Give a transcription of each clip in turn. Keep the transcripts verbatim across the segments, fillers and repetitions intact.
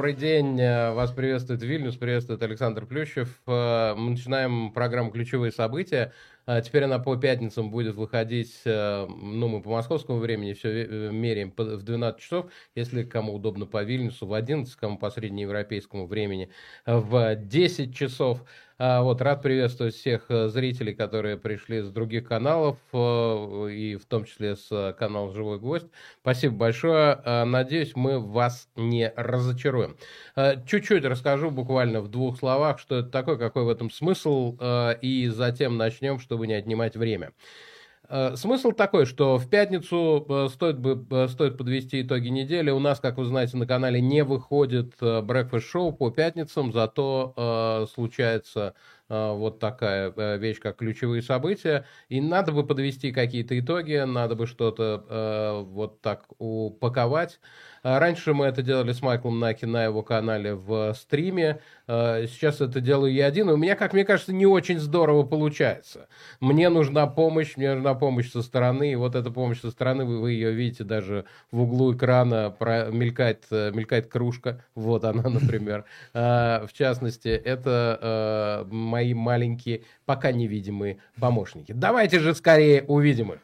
Добрый день, вас приветствует Вильнюс, приветствует Александр Плющев. Мы начинаем программу «Ключевые события». Теперь она по пятницам будет выходить, ну, мы по московскому времени все меряем в двенадцать часов, если кому удобно по Вильнюсу в одиннадцать, кому по среднеевропейскому времени в десять часов. Вот, рад приветствовать всех зрителей, которые пришли с других каналов, и в том числе с канала «Живой гвоздь». Спасибо большое. Надеюсь, мы вас не разочаруем. Чуть-чуть расскажу буквально в двух словах, что это такое, какой в этом смысл, и затем начнем, чтобы не отнимать время. Смысл такой, что в пятницу стоит, бы, стоит подвести итоги недели. У нас, как вы знаете, на канале не выходит брекфаст-шоу по пятницам, зато э, случается э, вот такая вещь, как ключевые события. И надо бы подвести какие-то итоги, надо бы что-то э, вот так упаковать. Раньше мы это делали с Майклом Наки на его канале в стриме. Сейчас это делаю я один. И у меня, как мне кажется, не очень здорово получается. Мне нужна помощь, мне нужна помощь со стороны. И вот эта помощь со стороны, вы, вы ее видите даже в углу экрана, про, мелькает, мелькает кружка. Вот она, например. В частности, это мои маленькие, пока невидимые помощники. Давайте же скорее увидим их.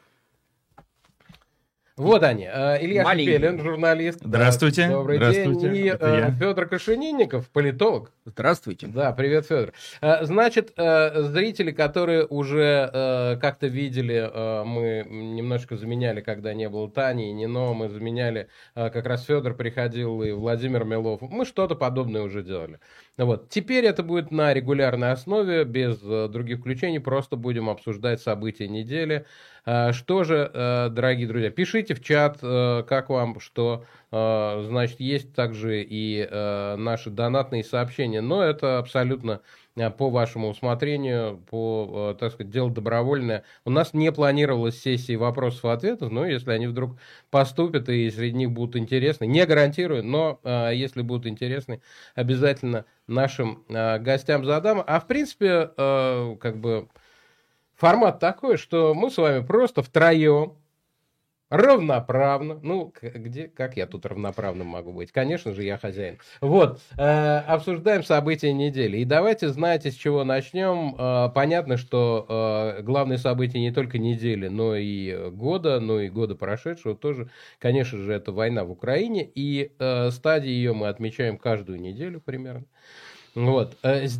Вот они. Илья Маленький. Шепелин, журналист. Здравствуйте. Добрый Здравствуйте. день. И Федор Крашенинников, политолог. Здравствуйте. Да, привет, Федор. Значит, зрители, которые уже как-то видели, мы немножко заменяли, когда не было Тани и Нино, мы заменяли, как раз Федор приходил и Владимир Милов. Мы что-то подобное уже делали. Вот. Теперь это будет на регулярной основе, без других включений, просто будем обсуждать события недели. Что же, дорогие друзья, пишите в чат, как вам, что, значит, есть также и наши донатные сообщения, но это абсолютно по вашему усмотрению, по, так сказать, дело добровольное. У нас не планировалось сессии вопросов и ответов, но если они вдруг поступят и среди них будут интересны, не гарантирую, но если будут интересны, обязательно нашим гостям задам. А в принципе, как бы... Формат такой, что мы с вами просто втроем, равноправно, ну, где, как я тут равноправным могу быть? Конечно же, я хозяин. Вот, э, обсуждаем события недели. И давайте, знаете, с чего начнем. Э, понятно, что э, главные события не только недели, но и года, но и года прошедшего тоже, конечно же, это война в Украине. И э, стадии ее мы отмечаем каждую неделю примерно. Вот.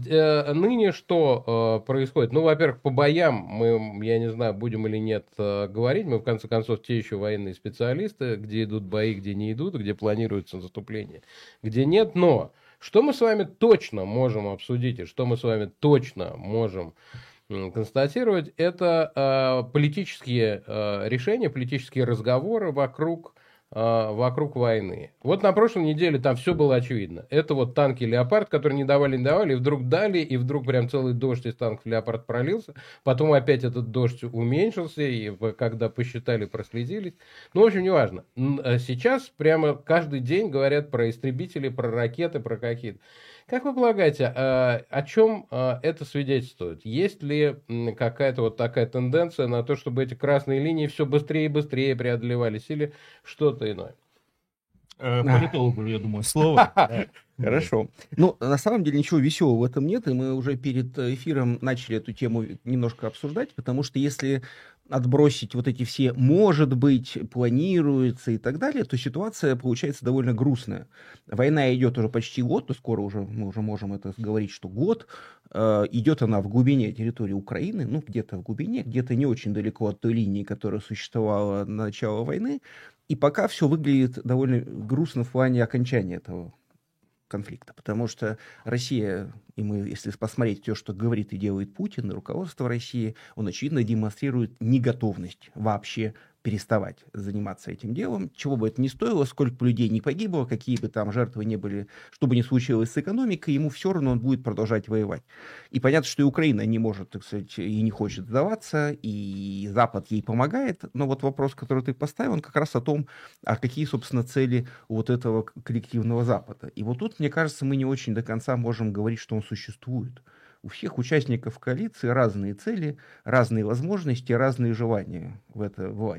Ныне что происходит? Ну, во-первых, по боям мы, я не знаю, будем или нет говорить. Мы, в конце концов, те еще военные специалисты, где идут бои, где не идут, где планируется наступление, где нет. Но что мы с вами точно можем обсудить и что мы с вами точно можем констатировать, это политические решения, политические разговоры вокруг вокруг войны. Вот на прошлой неделе там все было очевидно. Это вот танки «Леопард», которые не давали, не давали, и вдруг дали, и вдруг прям целый дождь из танков «Леопард» пролился. Потом опять этот дождь уменьшился, и когда посчитали, прослезились. Ну, в общем, неважно. Сейчас прямо каждый день говорят про истребители, про ракеты, про какие-то. Как вы полагаете, о чем это свидетельствует? Есть ли какая-то вот такая тенденция на то, чтобы эти красные линии все быстрее и быстрее преодолевались, или что-то иное? Политологу, я думаю, слово. Хорошо. Ну, на самом деле ничего веселого в этом нет, и мы уже перед эфиром начали эту тему немножко обсуждать, потому что если отбросить вот эти все «может быть», «планируется» и так далее, то ситуация получается довольно грустная. Война идет уже почти год, то скоро уже мы уже можем это говорить, что год. Э, идет она в глубине территории Украины, ну, где-то в глубине, где-то не очень далеко от той линии, которая существовала на начало войны. И пока все выглядит довольно грустно в плане окончания этого конфликта, потому что Россия, и мы, если посмотреть то, что говорит и делает Путин, и руководство России, он, очевидно, демонстрирует неготовность вообще переставать заниматься этим делом, чего бы это ни стоило, сколько бы людей не погибло, какие бы там жертвы не были, что бы ни случилось с экономикой, ему все равно он будет продолжать воевать. И понятно, что и Украина не может, так сказать, и не хочет сдаваться, и Запад ей помогает, но вот вопрос, который ты поставил, он как раз о том, а какие, собственно, цели у вот этого коллективного Запада. И вот тут, мне кажется, мы не очень до конца можем говорить, что он существует. У всех участников коалиции разные цели, разные возможности, разные желания в это влазить.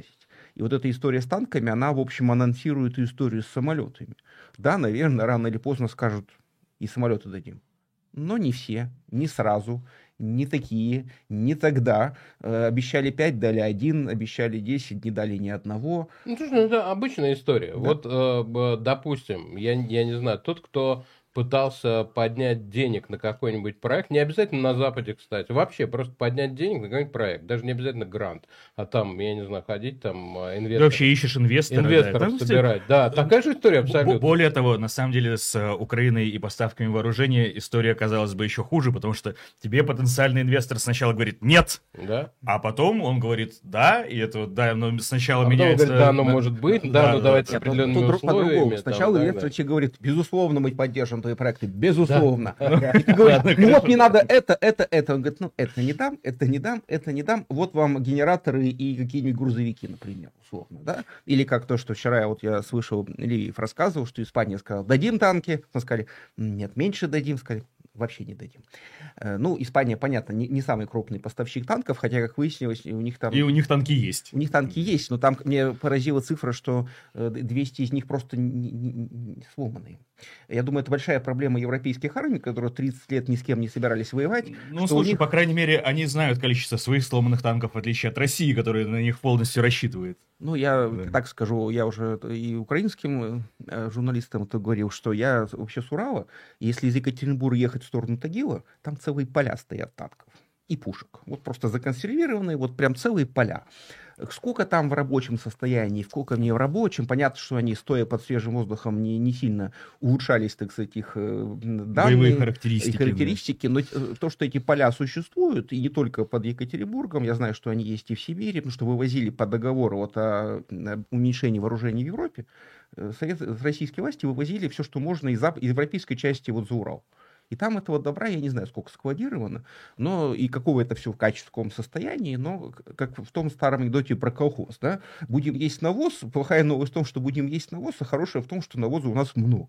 И вот эта история с танками, она, в общем, анонсирует историю с самолетами. Да, наверное, рано или поздно скажут, и самолеты дадим. Но не все, не сразу, не такие, не тогда. Э, обещали пять, дали один, обещали десять, не дали ни одного. Ну, слушай, ну, это обычная история. Да. Вот, э, допустим, я, я не знаю, тот, кто пытался поднять денег на какой-нибудь проект, не обязательно на Западе, кстати, вообще просто поднять денег на какой-нибудь проект, даже не обязательно грант, а там, я не знаю, ходить там инвестор. Ты вообще ищешь инвестора. Инвесторов да, собирать, да, такая же история абсолютно. Более того, на самом деле с Украиной и поставками вооружения история казалась бы еще хуже, потому что тебе потенциальный инвестор сначала говорит «нет», да? а потом он говорит «да», и это вот, да, но сначала А потом меняется... говорит, да, оно может быть, да, да, но да, давайте да. с определенными Тут условиями. Сначала там, инвестор да, тебе говорит, безусловно, мы поддержим твои проекты, безусловно. Да. И ты говоришь, ну вот мне надо это, это, это. Он говорит, ну это не дам, это не дам, это не дам. Вот вам генераторы и какие-нибудь грузовики, например, условно, да? Или как то, что вчера вот я слышал, Левиев рассказывал, что Испания сказала, дадим танки. Мы сказали, нет, меньше дадим. Сказали, вообще не дадим. Э, Ну, Испания, понятно, не, не самый крупный поставщик танков, хотя, как выяснилось, у них там... И у них танки есть. У них танки есть, но там мне поразила цифра, что э, двести из них просто не, не- не сломанные. Я думаю, это большая проблема европейских армий, которые тридцать лет ни с кем не собирались воевать. Ну, что у слушай, них- по крайней мере, они знают количество своих сломанных танков, в отличие от России, которая на них полностью рассчитывает. Ну, я Да. так скажу, я уже и украинским э, журналистам это говорил, что я вообще с Урала, и если из Екатеринбурга ехать в сторону Тагила, там целые поля стоят танков и пушек. Вот просто законсервированные, вот прям целые поля. Сколько там в рабочем состоянии, сколько не в рабочем, понятно, что они, стоя под свежим воздухом, не, не сильно улучшались, так сказать, их э, данные. Боевые И характеристики. характеристики, но э, то, что эти поля существуют, и не только под Екатеринбургом, я знаю, что они есть и в Сибири, потому что вывозили по договору вот о э, уменьшении вооружений в Европе, э, совет, российские власти вывозили все, что можно из, зап- из европейской части вот за Урал. И там этого добра, я не знаю, сколько складировано, но и какого это все в качественном состоянии, но как в том старом анекдоте про колхоз, да, будем есть навоз, плохая новость в том, что будем есть навоз, а хорошая в том, что навоза у нас много.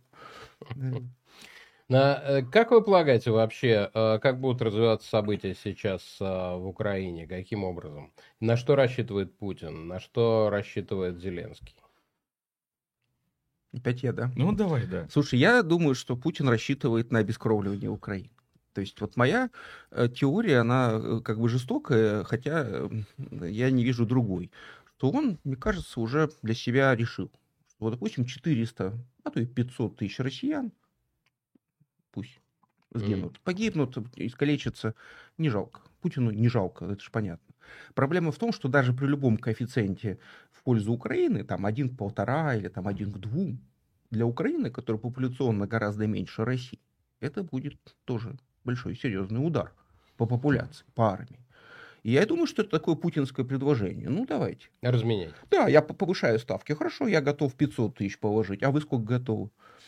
На, э, как вы полагаете вообще, э, как будут развиваться события сейчас э, в Украине? Каким образом? На что рассчитывает Путин? На что рассчитывает Зеленский? Опять я, да? Ну, давай, да. Слушай, я думаю, что Путин рассчитывает на обескровливание Украины. То есть вот моя э, теория, она э, как бы жестокая, хотя э, я не вижу другой. Что он, мне кажется, уже для себя решил. Что, вот, допустим, четыреста, а то и пятьсот тысяч россиян, пусть сгинут, погибнут, искалечатся, не жалко. Путину не жалко, это же понятно. Проблема в том, что даже при любом коэффициенте в пользу Украины, там один к полтора или там один к двум, для Украины, которая популяционно гораздо меньше России, это будет тоже большой серьезный удар по популяции, по армии. И я думаю, что это такое путинское предложение. Ну, давайте. Разменять. Да, я по- повышаю ставки. Хорошо, я готов пятьсот тысяч положить. А вы сколько готовы?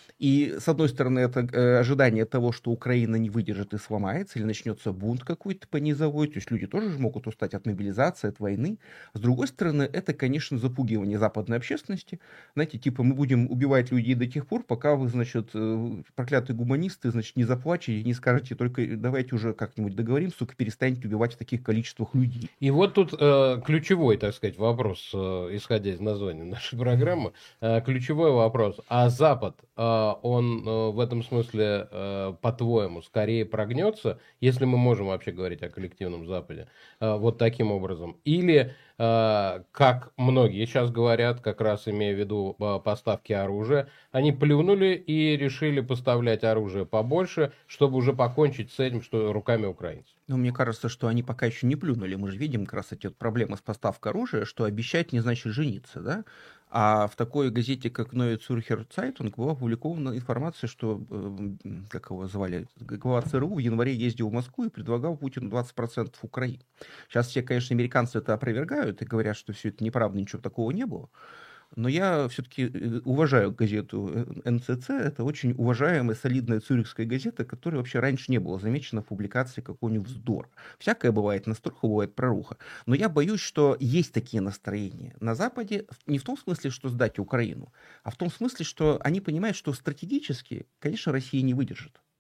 И, с одной стороны, это э, ожидание того, что Украина не выдержит и сломается, или начнется бунт какой-то по низовой. То есть люди тоже же могут устать от мобилизации, от войны. С другой стороны, это, конечно, запугивание западной общественности. Знаете, типа мы будем убивать людей до тех пор, пока вы, значит, э, проклятые гуманисты, значит, не заплачете, не скажете, только давайте уже как-нибудь договоримся, только перестаньте убивать в таких количествах людей. И вот тут э, ключевой, так сказать, вопрос, э, исходя из названия нашей программы, э, ключевой вопрос. А Запад, э, он э, в этом смысле, э, по-твоему, скорее прогнется, если мы можем вообще говорить о коллективном Западе, э, вот таким образом? Или, э, как многие сейчас говорят, как раз имея в виду э, поставки оружия, они плюнули и решили поставлять оружие побольше, чтобы уже покончить с этим, что руками украинцев? Но мне кажется, что они пока еще не плюнули. Мы же видим как раз эти вот проблемы с поставкой оружия, что обещать не значит жениться, да? А в такой газете, как Neue Zürcher Zeitung, была опубликована информация, что, э, как его звали, глава ЦРУ в январе ездил в Москву и предлагал Путину двадцать процентов Украины. Сейчас все, конечно, американцы это опровергают и говорят, что все это неправда, ничего такого не было. Но я все-таки уважаю газету эн цэ цэ. Это очень уважаемая, солидная цюрихская газета, которая вообще раньше не была замечена в публикации какого-нибудь вздора. Всякое бывает, наструха бывает проруха. Но я боюсь, что есть такие настроения на Западе, не в том смысле, что сдать Украину, а в том смысле, что они понимают, что стратегически, конечно, Россия не выдержит.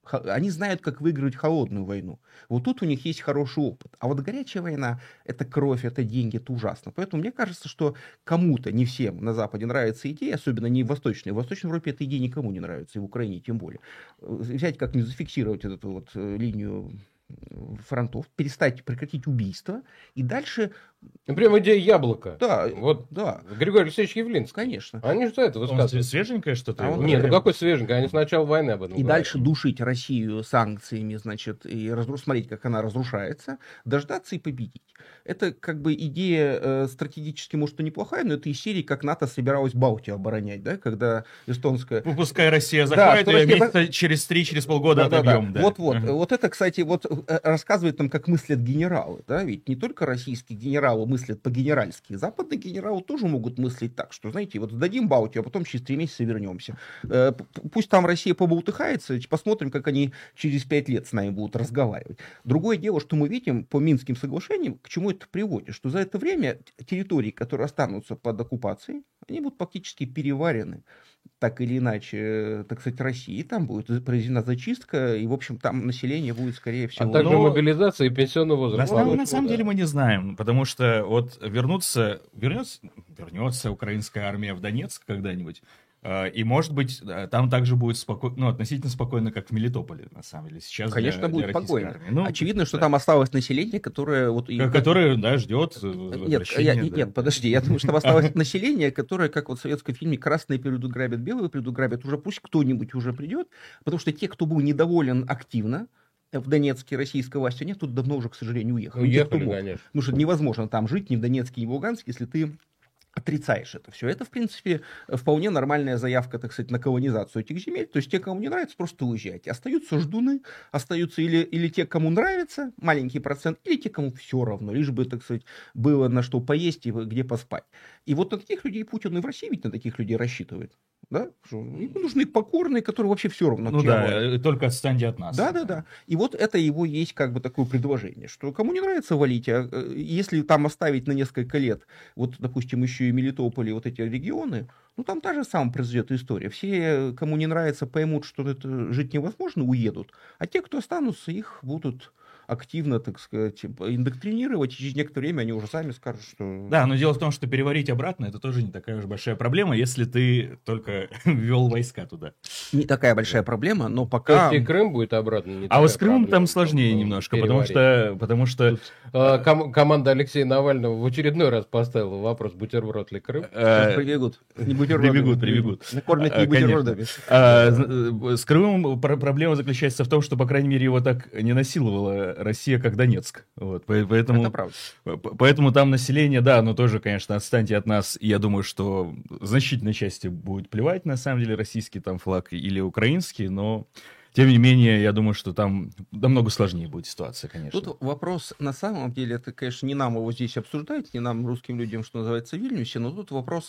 Они знают, как выиграть холодную войну. Вот тут у них есть хороший опыт. А вот горячая война — это кровь, это деньги, это ужасно. Поэтому мне кажется, что кому-то, не всем на Западе нравится идея, особенно не в Восточной. В Восточной Европе эта идея никому не нравится, и в Украине тем более. Взять как-нибудь, зафиксировать эту вот линию фронтов, перестать, прекратить убийства, и дальше... Прям идея яблока. Да, вот да. Григорий Алексеевич Явлинский. Конечно. Они что это высказывают? Свеженькое что-то? А он... Нет, ну какой свеженькое? Они с начала войны об этом И говорят. дальше душить Россию санкциями, значит, и разру... смотреть, как она разрушается, дождаться и победить. Это как бы идея э, стратегически, может, и неплохая, но это из серии, как НАТО собиралась Балтию оборонять, да, когда эстонская... Ну, пускай Россия захватит, да, ее Россия... месяца через три, через полгода да, отобьем. Да, да. Да. Вот-вот. Uh-huh. Вот это, кстати, вот рассказывает нам, как мыслят генералы, да, ведь не только российские генералы мыслят по-генеральски, западные генералы тоже могут мыслить так, что, знаете, вот сдадим Балтию, а потом через три месяца вернемся. Пусть там Россия поболтыхается, посмотрим, как они через пять лет с нами будут разговаривать. Другое дело, что мы видим по Минским соглашениям, к чему это приводит, что за это время территории, которые останутся под оккупацией, они будут фактически переварены, так или иначе, так сказать, России. Там будет произведена зачистка, и, в общем, там население будет, скорее всего... А также Но... мобилизация и пенсионный возраст. На, на, на самом деле мы не знаем, потому что вот вернуться, вернется, вернется украинская армия в Донецк когда-нибудь, и, может быть, там также будет спокойно, ну, относительно спокойно, как в Мелитополе, на самом деле. Сейчас Конечно, для, будет для спокойно. Ну, очевидно, что да. там осталось население, которое... Вот, которое, да, ждет нет, я, да. нет, подожди, я думаю, что там осталось население, которое, как вот в советском фильме, красные придут грабят, белые придут грабят, уже пусть кто-нибудь уже придет, потому что те, кто был недоволен активно в Донецке российской властью, нет, тут давно уже, к сожалению, уехали. Уехали, конечно. Потому что невозможно там жить ни в Донецке, ни в Луганске, если ты отрицаешь это все. Это, в принципе, вполне нормальная заявка, так сказать, на колонизацию этих земель. То есть те, кому не нравится, просто уезжайте. Остаются ждуны, остаются или, или те, кому нравится, маленький процент, или те, кому все равно, лишь бы, так сказать, было на что поесть и где поспать. И вот на таких людей Путин и в России ведь на таких людей рассчитывает. Да? Ему нужны покорные, которые вообще все равно. Ну да, только отстаньте от нас. Да, да, да. И вот это его есть как бы такое предложение, что кому не нравится, валите. А если там оставить на несколько лет, вот, допустим, еще и Мелитополь, и вот эти регионы, ну там та же самая произойдет история. Все, кому не нравится, поймут, что это жить невозможно, уедут. А те, кто останутся, их будут активно, так сказать, индоктринировать, и через некоторое время они уже сами скажут, что... Да, но дело в том, что переварить обратно, это тоже не такая уж большая проблема, если ты только ввел войска туда. Не такая большая проблема, но пока... То есть и Крым будет обратно не А вот с Крымом проблема, там сложнее ну, немножко, потому что... Потому что Тут, э, ком- команда Алексея Навального в очередной раз поставила вопрос, бутерброд ли Крым. Сейчас прибегут. Не бутербродами. Прибегут, прибегут. Накормят не бутербродами. А, с Крымом проблема заключается в том, что, по крайней мере, его так не насиловала Россия, как Донецк. Вот, поэтому, Это правда. Поэтому там население, да, но тоже, конечно, отстаньте от нас. И я думаю, что значительной части будет плевать, на самом деле, российский там флаг или украинский, но... Тем не менее, я думаю, что там намного сложнее будет ситуация, конечно. Тут вопрос, на самом деле, это, конечно, не нам его здесь обсуждать, не нам, русским людям, что называется, в Вильнюсе, но тут вопрос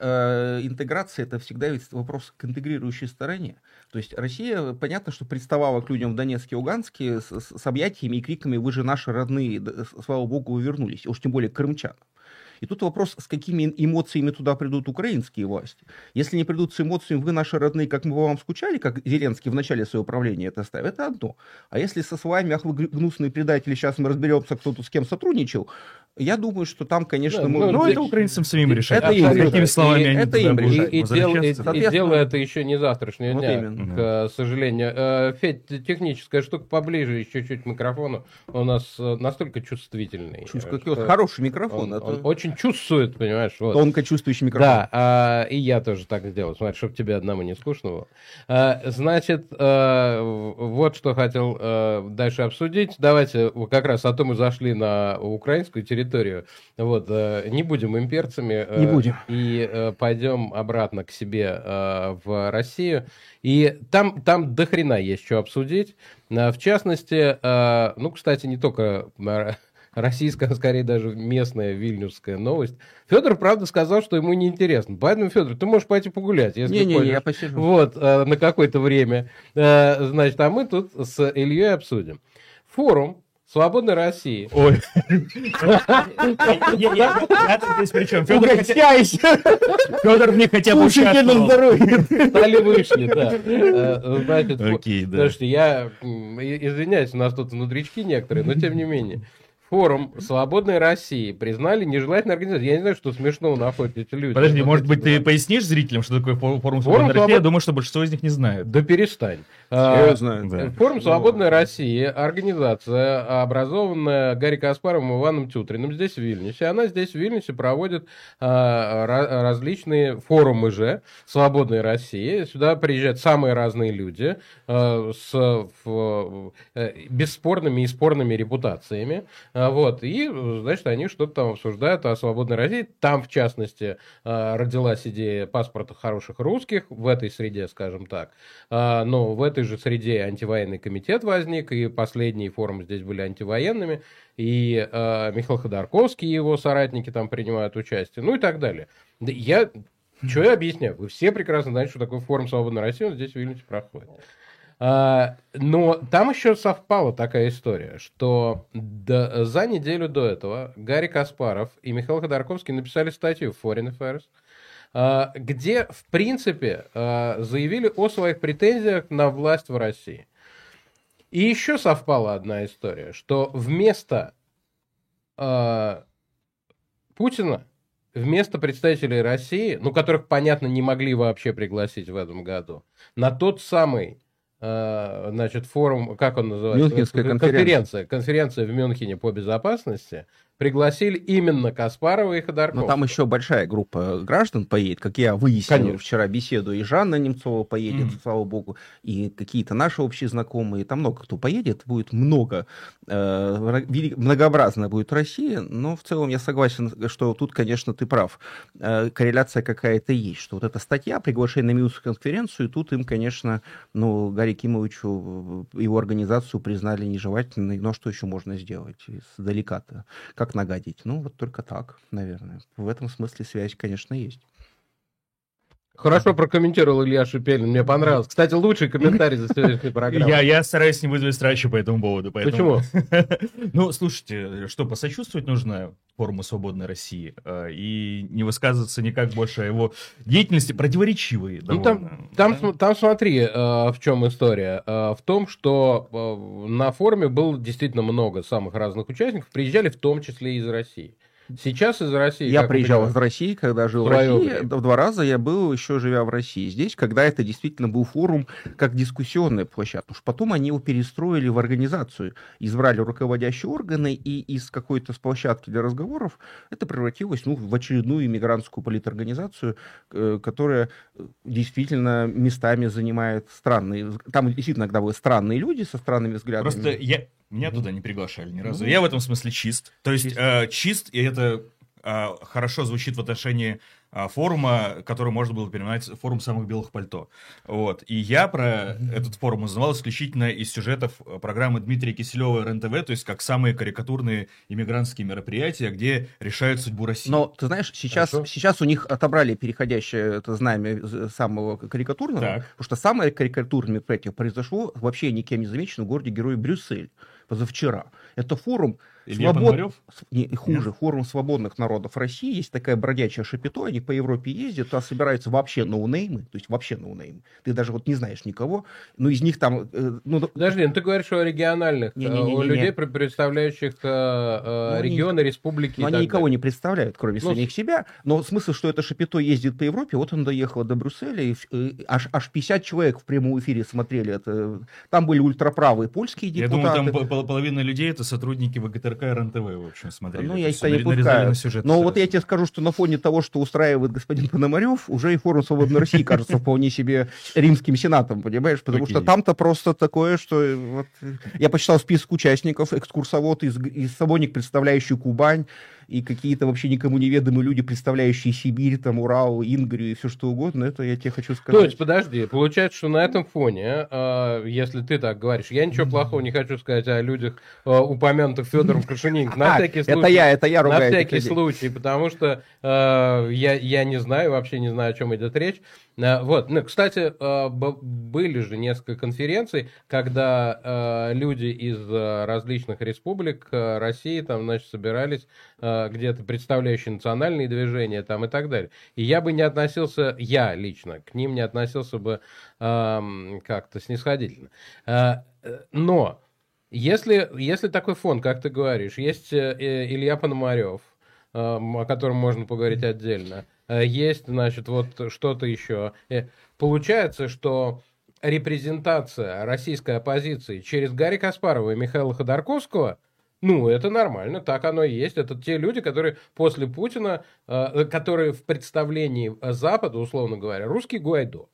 э, интеграции, это всегда ведь вопрос к интегрирующей стороне. То есть Россия, понятно, что представала к людям в Донецке и Луганске с, с, с объятиями и криками «Вы же наши родные, слава богу, вы вернулись», уж тем более крымчанам. И тут вопрос, с какими эмоциями туда придут украинские власти. Если не придут с эмоциями «вы наши родные, как мы по вам скучали», как Зеленский в начале своего правления это ставит, это одно. А если со словами «ах, вы гнусные предатели, сейчас мы разберемся, кто тут с кем сотрудничал», я думаю, что там, конечно... Да, мы... ну, Ну, для... это украинцам самим решать. Это им Какими решать. словами И они это туда им будут решать. И, и, дело, и, возвращаться. и дело это еще не завтрашнего Вот дня, именно. к сожалению. Э, Федь, техническая штука поближе еще чуть-чуть к микрофону. У нас э, настолько чувствительный. Чувств- э, какой что хороший микрофон. Он, это он очень чувствует, понимаешь. Вот. тонко чувствующий микрофон. Да, а, и я тоже так сделал, смотри, чтобы тебе одному не скучно было. А, значит, а, вот что хотел а, дальше обсудить. Давайте как раз, а то мы зашли на украинскую территорию. Вот, а, не будем имперцами. Не будем. А, и а, пойдем обратно к себе а, в Россию. И там, там до хрена есть что обсудить. А, в частности, а, ну, кстати, не только... российская, скорее даже местная вильнюсская новость. Федор, правда, сказал, что ему неинтересно. Поэтому, Федор, ты можешь пойти погулять, если Не-не-не, хочешь. я посижу. Вот, э, на какое-то время. Э, значит, а мы тут с Ильей обсудим. Форум Свободной России. Ой. Я-то здесь при чем? Угощайся! Федор мне хотя бы Слушайте на участвовал. здоровье. Стали вышли, да. Э, Значит, Окей, да. слушайте, я м, и- извиняюсь, у нас тут внутрички некоторые, но тем не менее. Форум «Свободной России» признали нежелательной организацией. Я не знаю, что смешного находят эти люди. Подожди, Вот может эти быть, ты два. пояснишь зрителям, что такое форум Форум «Свободной России»? Я свобод- думаю, что большинство из них не знают. Да перестань. Я А, знаю. Да. Форум «Свободной России» — организация, образованная Гарри Каспаровым и Иваном Тютриным здесь, в Вильнюсе. Она здесь, в Вильнюсе, проводит а, ра- различные форумы же «Свободной России». Сюда приезжают самые разные люди а, с в- э, бесспорными и спорными репутациями. А, Вот. И, значит, они что-то там обсуждают о «Свободной России». Там, в частности, а, родилась идея паспорта хороших русских, в этой среде, скажем так. А, Но в этой же среде антивоенный комитет возник, и последние форумы здесь были антивоенными, и э, Михаил Ходорковский и его соратники там принимают участие, ну и так далее. Да я, что я объясняю? Вы все прекрасно знаете, что такое форум «Свободной России», он здесь в Вильнюсе проходит. А, но там еще совпала такая история, что до- за неделю до этого Гарри Каспаров и Михаил Ходорковский написали статью в Foreign Affairs, а, где, в принципе, а, заявили о своих претензиях на власть в России. И еще совпала одна история, что вместо а, Путина, вместо представителей России, ну, которых, понятно, не могли вообще пригласить в этом году, на тот самый, а, значит, форум, как он называется? Мюнхенская конференция. конференция. Конференция в Мюнхене по безопасности, пригласили именно Каспарова и Ходорковского. Но там еще большая группа граждан поедет, как я выяснил Конечно. вчера беседу, и Жанна Немцова поедет, Мгм. слава богу, и какие-то наши общие знакомые, там много кто поедет, будет много, э, вели- многообразная будет Россия, но в целом я согласен, что тут, конечно, ты прав, Э, корреляция какая-то есть, что вот эта статья, приглашение на Мюнхенскую конференцию, тут им, конечно, ну, Гарри Кимовичу, его организацию признали нежелательной, но что еще можно сделать издалека-то? Как нагадить? Ну, вот только так, наверное. В этом смысле связь, конечно, есть. Хорошо прокомментировал Илья Шипелин, мне понравилось. Кстати, лучший комментарий за сегодняшнюю программу. Я, я стараюсь не вызвать срачу по этому поводу. Поэтому... Почему? Ну, слушайте, что, посочувствовать нужно форуму «Свободной России» э, и не высказываться никак больше о его деятельности, противоречивой Ну, довольно. там, там, да? см- там смотри, э, в чем история. Э, в том, что э, на форуме было действительно много самых разных участников, приезжали в том числе из России. Сейчас из России... Я как мы приезжал понимаем, из России, когда жил в Свое России. время. В два раза я был, еще живя в России. Здесь, когда это действительно был форум, как дискуссионная площадка. Потому что потом они его перестроили в организацию. Избрали руководящие органы, и из какой-то с площадки для разговоров это превратилось ну, в очередную иммигрантскую политорганизацию, э, которая действительно местами занимает странные... Там действительно иногда были странные люди со странными взглядами. Просто я... Меня туда не приглашали ни разу. Ну, Я в этом смысле чист. То есть чист. э, чист, и это э, хорошо звучит в отношении э, форума, который можно было переименовать форум самых белых пальто. Вот. И я про этот форум узнавал исключительно из сюжетов э, программы Дмитрия Киселева эр эн тэ вэ, то есть как самые карикатурные иммигрантские мероприятия, где решают судьбу России. Но, ты знаешь, сейчас, Хорошо. сейчас у них отобрали переходящее это знамя з- самого карикатурного, Так. потому что самое карикатурное мероприятие произошло вообще никем не замечено в городе-герое Брюссель позавчера. Это форум Илья свобод- Пономарев? с- не, хуже, форум свободных народов России. Есть такая бродячая шапито, они по Европе ездят, туда собираются вообще ноунеймы, то есть вообще ноунеймы. Ты даже вот не знаешь никого, но из них там... э, ну, Подожди, ну ты говоришь о региональных, Не-не-не-не-не. о людей, пр- представляющих э, э, Ну, они- регионы, республики. Но и они так никого далее. не представляют, кроме Ну, самих себя. Но смысл, что это шапито ездит по Европе, вот он доехал до Брюсселя, и э, аж, аж пятьдесят человек в прямом эфире смотрели это. Там были ультраправые польские Я депутаты. думаю, там пол- половина людей это сотрудники вэ гэ тэ эр ка эр эн тэ вэ, в общем, смотрели. Ну, Это я их всё, не наре- нарезали пускаю. на сюжет Но вот сразу. я тебе скажу, что на фоне того, что устраивает господин Пономарев, уже и форум Свободной России кажется вполне себе римским сенатом, понимаешь? Потому Окей. что там-то просто такое, что... э, Вот, э, я почитал список участников, экскурсовод из, из Сабоник, представляющий Кубань, и какие-то вообще никому неведомые люди, представляющие Сибирь, там, Урал, Ингрию и все что угодно, это я тебе хочу сказать. То есть, подожди, получается, что на этом фоне, э, если ты так говоришь, я ничего плохого не хочу сказать о людях, э, упомянутых Федором Крашенинником, на А, всякий случай. это я, это я ругаю. На всякий людей. случай, потому что э, я, я не знаю, вообще не знаю, о чем идет речь. Э, вот, ну, кстати, э, б- были же несколько конференций, когда э, люди из э, различных республик э, России там, значит, собирались э, где-то представляющие национальные движения там и так далее. И я бы не относился, я лично, к ним не относился бы э, как-то снисходительно. Э, э, но если, если такой фонд, как ты говоришь, есть э, Илья Пономарев, э, о котором можно поговорить отдельно, э, есть, значит, вот что-то еще. Э, получается, что репрезентация российской оппозиции через Гарри Каспарова и Михаила Ходорковского, ну, это нормально, так оно и есть. Это те люди, которые после Путина, э, которые в представлении Запада, условно говоря, русский Гуайдо.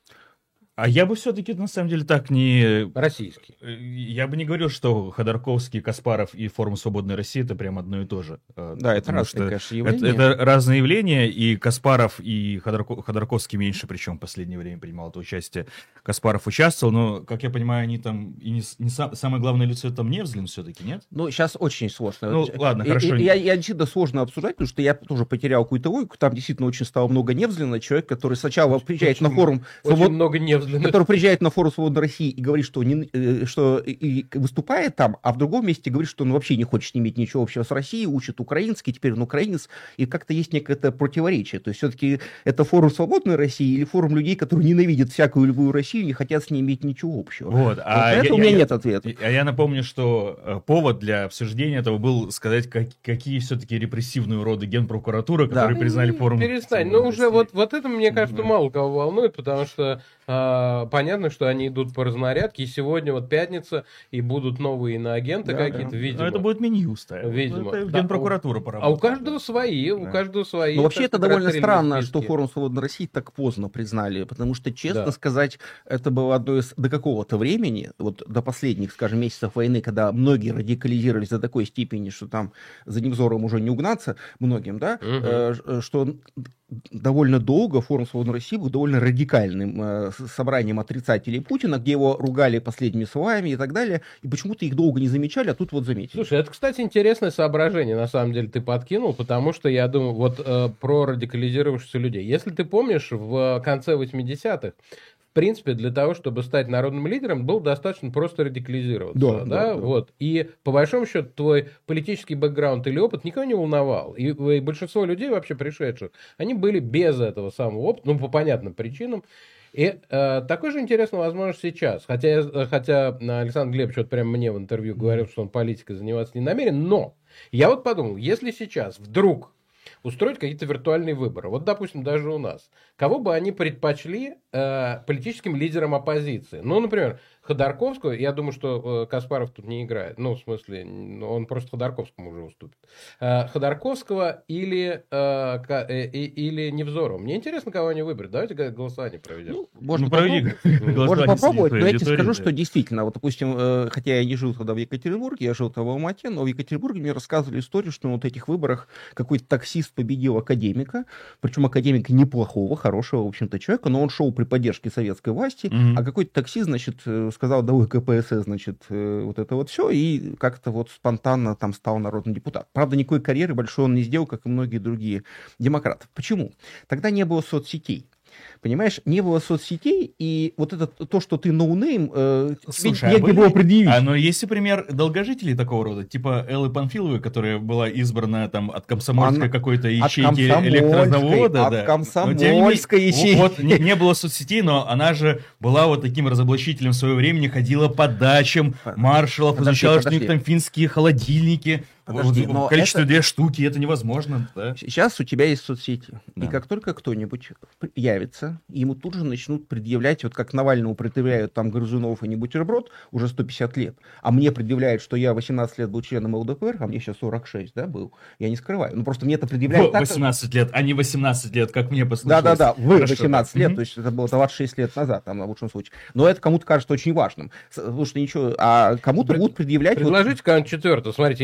А я бы все-таки, на самом деле, так не... Российский. Я бы не говорил, что Ходорковский, Каспаров и Форум Свободной России — это прям одно и то же. Да, это разные, конечно, явления. Это, это разные явления, и Каспаров, и Ходорко... Ходорковский меньше, причем в последнее время принимал это участие. Каспаров участвовал, но, как я понимаю, они там... И не, не сам... Самое главное лицо там Невзлин все-таки, нет? Ну, сейчас очень сложно. Ну, ладно, и, хорошо. И, я, я действительно сложно обсуждать, потому что я тоже потерял какую-то логику. Там действительно очень стало много Невзлина. Человек, который сначала очень, приезжает очень, на форум... Очень свобод... много Невзлина. Который приезжает на форум Свободной России и говорит, что, не, что и, и выступает там, а в другом месте говорит, что он вообще не хочет иметь ничего общего с Россией, учит украинский, теперь он украинец, и как-то есть некое противоречие. То есть все-таки это форум Свободной России или форум людей, которые ненавидят всякую любую Россию и не хотят с ней иметь ничего общего? Вот, вот а это я, у меня я, нет ответа. А я напомню, что повод для обсуждения этого был сказать, как, какие все-таки репрессивные уроды Генпрокуратуры, которые да. признали форум... Перестань, ну уже вот, вот это, мне кажется, mm-hmm. мало кого волнует, потому что а, понятно, что они идут по разнарядке, и сегодня вот пятница, и будут новые иноагенты да, какие-то, да. видимо. Но это будет Минюст, видимо. Это да. Генпрокуратура поработает. А у каждого свои, да. у каждого свои. Но вообще это довольно странно, что форум Свободной России так поздно признали, потому что, честно да. сказать, это было одно из до какого-то времени, вот до последних, скажем, месяцев войны, когда многие радикализировались до такой степени, что там за Невзором уже не угнаться многим, да, угу. э, что довольно долго форум Свободной России был довольно радикальным э, собранием отрицателей Путина, где его ругали последними словами и так далее, и почему-то их долго не замечали, а тут вот заметили. Слушай, это, кстати, интересное соображение, на самом деле, ты подкинул, потому что, я думаю, вот э, про радикализировавшихся людей. Если ты помнишь, в конце восьмидесятых, в принципе, для того, чтобы стать народным лидером, было достаточно просто радикализироваться. Да, да, да, да. Вот. И, по большому счету, твой политический бэкграунд или опыт никого не волновал. И, и большинство людей, вообще пришедших, они были без этого самого опыта, ну, по понятным причинам. И э, такой же интересная возможность сейчас. Хотя, хотя Александр Глебович вот прямо мне в интервью говорил, что он политикой заниматься не намерен, но я вот подумал, если сейчас вдруг устроить какие-то виртуальные выборы. Вот, допустим, даже у нас. Кого бы они предпочли э, политическим лидерам оппозиции? Ну, например, Ходорковского. Я думаю, что э, Каспаров тут не играет. Ну, в смысле, он просто Ходорковскому уже уступит. Э, Ходорковского или, э, к, э, или Невзорова. Мне интересно, кого они выберут. Давайте голосование проведем. Ну, можно, ну, попробовать, можно попробовать, но я тебе скажу, да. что действительно, вот, допустим, э, хотя я не жил тогда в Екатеринбурге, я жил тогда в Алмате, но в Екатеринбурге мне рассказывали историю, что на вот этих выборах какой-то таксист победил академика, причем академика неплохого, хорошего, в общем-то, человека, но он шел при поддержке советской власти, mm-hmm. а какой-то таксист, значит, сказал, давай КПСС, значит, вот это вот все, и как-то вот спонтанно там стал народным депутатом. Правда, никакой карьеры большой он не сделал, как и многие другие демократы. Почему? Тогда не было соцсетей. Понимаешь, не было соцсетей, и вот это то, что ты ноунейм, э, Слушай, тебе а были... было предъявить. А, но есть и пример долгожителей такого рода, типа Эллы Панфиловой, которая была избрана там от комсомольской Она... какой-то ячейки электрозавода. От да. комсомольской не, ячейки. Вот не, не было соцсетей, но она же была вот таким разоблачителем в свое время, ходила по дачам маршалов, подожди, изучала, подожди. что у них там финские холодильники. Подожди, в количестве это... две штуки, это невозможно. Да? Сейчас у тебя есть соцсети. Да. И как только кто-нибудь явится, ему тут же начнут предъявлять, вот как Навальному предъявляют там Грызунов и не бутерброд уже сто пятьдесят лет, а мне предъявляют, что я восемнадцать лет был членом ЛДПР, а мне сейчас сорок шесть, да, был. Я не скрываю. Ну, просто мне это предъявляют так... восемнадцать лет, а не восемнадцать лет, как мне послышалось. Да-да-да, вы Хорошо, восемнадцать лет, mm-hmm. то есть это было двадцать шесть лет назад, там, в лучшем случае. Но это кому-то кажется очень важным. Потому что ничего... А кому-то Пред... будут предъявлять... Предложите вот... четвертую. Смотрите, я немного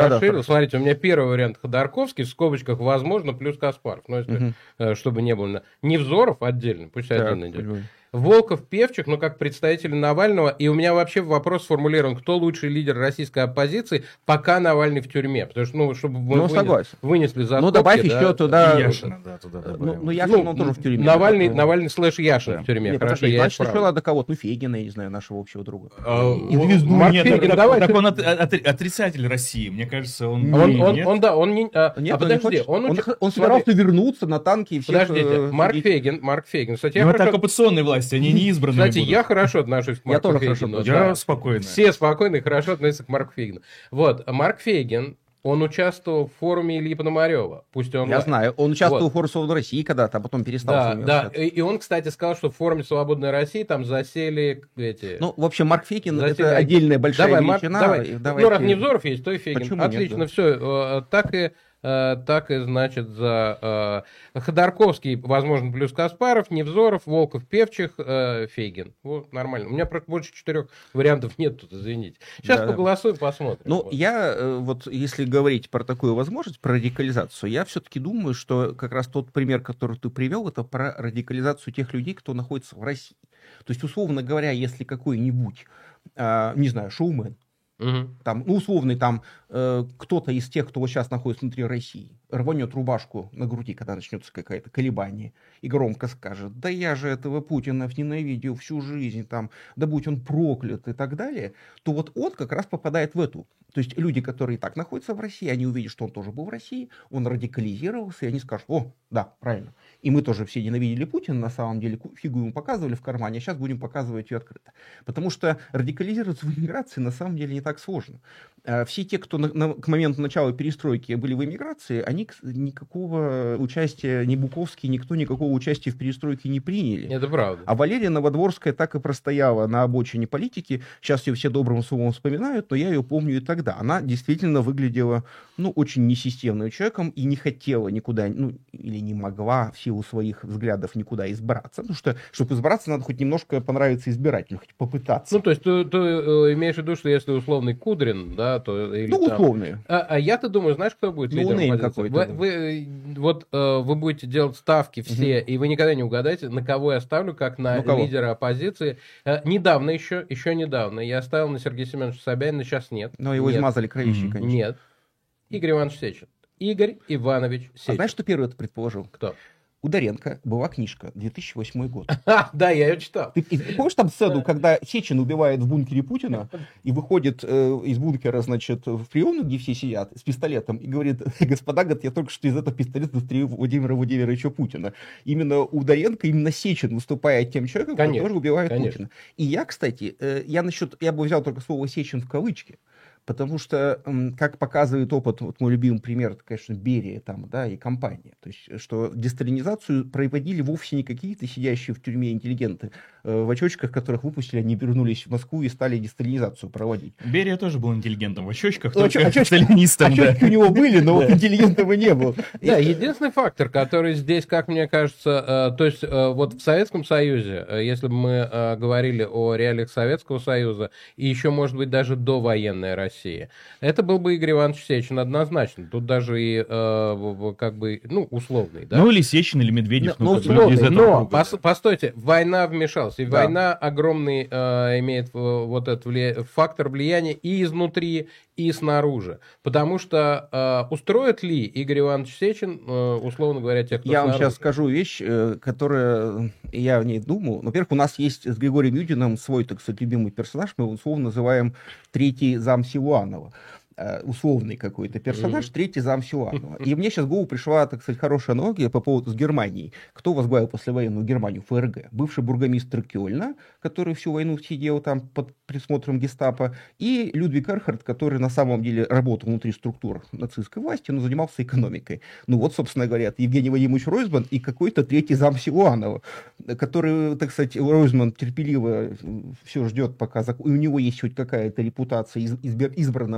расширил. Смотрите, у меня первый вариант Ходорковский, в скобочках возможно, плюс Каспаров. Ну, если, угу. чтобы не было. Невзоров отдельно, пусть так, один идет. Понимаю. Волков, Певчих, ну, как представители Навального. И у меня вообще вопрос сформулирован, кто лучший лидер российской оппозиции, пока Навальный в тюрьме. Потому что, ну, чтобы мы ну, вынес, вынесли за Ну, добавь да, еще туда... Яшина, да, туда добавим. Ну, ну Яшин, ну, он тоже в тюрьме. Навальный, да, Навальный слэш Яшин да. в тюрьме. Нет, Хорошо, я значит, еще надо кого-то, ну, Фегина, я не знаю, нашего общего друга. А, Марк нет, Фегин, так, давай. Так он от, от, отрицатель России, мне кажется, он... Он, не, он, он, да, он не... А, нет, а подожди, он, он, он, он собирался вернуться на танки и всех... Подождите, Марк Фегин, Марк Фегин, кстати, я... Ну, это оккупационные власти, они не избранные. Кстати, я хорошо отношусь к Марку Фейгину. Я да. спокойно. Все спокойно и хорошо относятся к Марку Фейгину. Вот, Марк Фейгин, он участвовал в форуме Ильи Пономарева. Пусть он... Я знаю, он участвовал вот. в форуме «Свободной России» когда-то, а потом перестал. Да, да, и, и он, кстати, сказал, что в форуме «Свободной России» там засели эти... Ну, в общем, Марк Фейгин засели... это отдельная большая давай, величина. Марк, давай. Давай. Ну, раз Невзоров есть, то и Фейгин. Почему отлично, нет, да? все, так и... Так и, значит, за э, Ходорковский, возможно, плюс Каспаров, Невзоров, Волков, Певчих, э, Фейгин. Вот, нормально. У меня просто больше четырех вариантов нет тут, извините. Сейчас да. поголосуем, посмотрим. Ну, вот. я, вот, если говорить про такую возможность, про радикализацию, я все-таки думаю, что как раз тот пример, который ты привел, это про радикализацию тех людей, кто находится в России. То есть, условно говоря, если какой-нибудь, э, не знаю, шоумен, Угу. Там, ну, условный там э, кто-то из тех, кто вот сейчас находится внутри России, рванет рубашку на груди, когда начнется какое-то колебание, и громко скажет: да я же этого Путина ненавидел всю жизнь, там, да будь он проклят и так далее, то вот он как раз попадает в эту. То есть люди, которые и так находятся в России, они увидят, что он тоже был в России, он радикализировался, и они скажут: о, да, правильно. И мы тоже все ненавидели Путина, на самом деле, фигу ему показывали в кармане, а сейчас будем показывать ее открыто. Потому что радикализироваться в эмиграции на самом деле не так сложно. Все те, кто на, на, к моменту начала перестройки были в эмиграции, они никакого участия, ни Буковский, никто никакого участия в перестройке не приняли. Это правда. А Валерия Новодворская так и простояла на обочине политики. Сейчас ее все добрым словом вспоминают, но я ее помню и тогда. Она действительно выглядела, ну, очень несистемным человеком и не хотела никуда, ну, или не могла в силу своих взглядов никуда избраться. Потому что, чтобы избраться, надо хоть немножко понравиться избирателю, хоть попытаться. Ну, то есть ты, ты э, имеешь в виду, что если условный Кудрин, да, то... Или ну, там... условный. А, а я-то думаю, знаешь, кто будет ну, лидером оппозиции? Вы, вы, вот э, вы будете делать ставки все, угу. и вы никогда не угадаете, на кого я ставлю, как на ну, лидера оппозиции. Э, недавно еще, еще недавно я ставил на Сергея Семеновича Собянина, сейчас нет. Но его нет. измазали кровищей, конечно. Нет. Игорь Иванович Сечин. Игорь Иванович Сечин. А знаешь, что первый это предположил? Кто? У Доренко была книжка, две тысячи восьмой год. А, да, я ее читал. Ты, ты помнишь там сцену, когда Сечин убивает в бункере Путина и выходит э, из бункера, значит, в приемную, где все сидят, с пистолетом, и говорит: господа, говорит, я только что из этого пистолета застрелил Владимира Владимировича Путина. Именно у Доренко, именно Сечин выступает тем человеком, конечно, который убивает конечно. Путина. И я, кстати, э, я насчет, я бы взял только слово Сечин в кавычки. Потому что, как показывает опыт, вот мой любимый пример, это, конечно, Берия там, да, и компания. То есть, что десталинизацию проводили вовсе не какие-то сидящие в тюрьме интеллигенты в очочках, которых выпустили, они вернулись в Москву и стали десталинизацию проводить. Берия тоже был интеллигентом в очочках, ну, только очочки, сталинистом. Очочки да. у него были, но вот интеллигентом и не был. Да, единственный фактор, который здесь, как мне кажется, то есть вот в Советском Союзе, если бы мы говорили о реалиях Советского Союза, и еще, может быть, даже довоенной России, это был бы Игорь Иванович Сечин однозначно. Тут даже и э, как бы, ну, условный. Да? Ну, или Сечин, или Медведев. Ну, условный, из этого но, пос, постойте, война вмешалась. И да. война огромный э, имеет вот этот вли... фактор влияния и изнутри, и снаружи. Потому что э, устроит ли Игорь Иванович Сечин, э, условно говоря, тех, кто Я снаружи? вам сейчас скажу вещь, э, которая я в ней думаю. Во-первых, у нас есть с Григорием Юдиным свой, так сказать, любимый персонаж. Мы его условно называем третий зам Силуанова. Условный какой-то персонаж, mm-hmm. третий зам Силуанова. И мне сейчас в голову пришла, так сказать, хорошая аналогия по поводу с Германией. Кто возглавил послевоенную Германию? ФРГ. Бывший бургомистр Кёльна, который всю войну сидел там под присмотром гестапо, и Людвиг Эрхард, который на самом деле работал внутри структур нацистской власти, но занимался экономикой. Ну вот, собственно говоря, Евгений Вадимович Ройзман и какой-то третий зам Силуанова, который, так сказать, Ройзман терпеливо все ждет, пока зак... у него есть хоть какая-то репутация избранного когда-то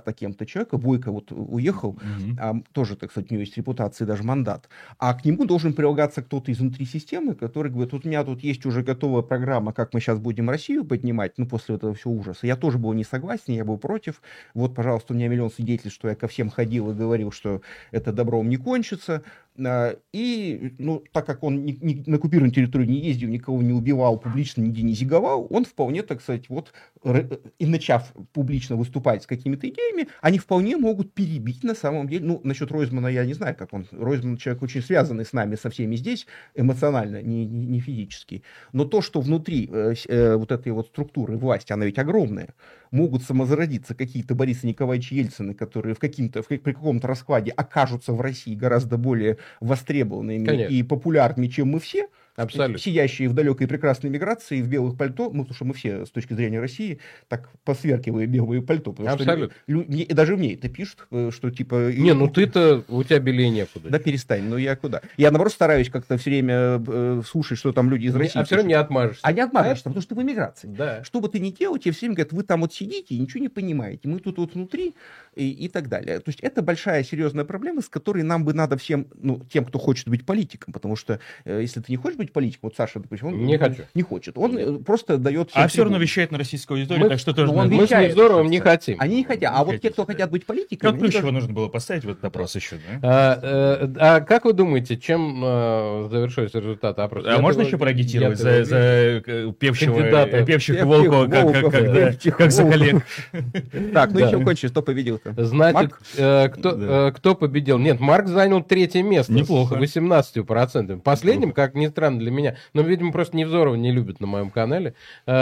кем-то, кем-то человека, Бойко вот уехал, mm-hmm. а, тоже, так сказать, у него есть репутация, даже мандат, а к нему должен прилагаться кто-то изнутри системы, который говорит, вот у меня тут есть уже готовая программа, как мы сейчас будем Россию поднимать, ну, после этого всего ужаса. Я тоже был не согласен, я был против. Вот, пожалуйста, у меня миллион свидетельств, что я ко всем ходил и говорил, что это добром не кончится. И, ну, так как он ни, ни, на оккупированную территорию не ездил, никого не убивал, публично нигде не зиговал, он вполне, так сказать, вот, и начав публично выступать с какими-то идеями, они вполне могут перебить на самом деле. Ну, насчет Ройзмана я не знаю, как он. Ройзман человек очень связанный с нами, со всеми здесь, эмоционально, не, не, не физически. Но то, что внутри э, э, вот этой вот структуры власти, она ведь огромная, могут самозародиться какие-то Борисы Николаевича Ельцины, которые в каким-то, в, при каком-то раскладе окажутся в России гораздо более востребованными Конечно. И популярными, чем мы все, Абсолютно. Сидящие в далекой прекрасной миграции в белых пальто, ну, потому что мы все с точки зрения России так посверкиваем белые пальто. Абсолютно. Что, лю, и даже мне это пишут, что типа... Не, ну ты-то, у тебя белее некуда. Да перестань, ну я куда? Я, наоборот, стараюсь как-то все время э, слушать, что там люди из России. А все равно не отмажешься. А не отмажешься, а? Потому что ты в эмиграции. Да. Что бы ты ни делал, тебе все время говорят, вы там вот сидите и ничего не понимаете, мы тут вот внутри и, и так далее. То есть это большая серьезная проблема, с которой нам бы надо всем, ну, тем, кто хочет быть политиком, потому что э, если ты не хочешь быть политиком, вот Саша, допустим, он не, хочу. не хочет, он Нет. просто дает... А все равно вещает на российскую аудиторию, мы, так что тоже... Ну, мы с Невзоровым не хотим. Они не хотят, а не вот хотите, те, кто да. хотят быть политиками... Как Плющева даже... нужно было поставить в этот опрос еще, да? А, а, а как вы думаете, чем а, завершились результаты опроса? А я можно еще проагитировать за, за певчего, певчих Волкова, как, как, как, да, как за коллег? Так, ну еще кончишь, кто победил-то? Значит, кто победил? Нет, Марк занял третье место. Неплохо. С восемнадцатью процентами. Последним, как ни странно для меня, но, видимо, просто Невзорова не любят на моем канале,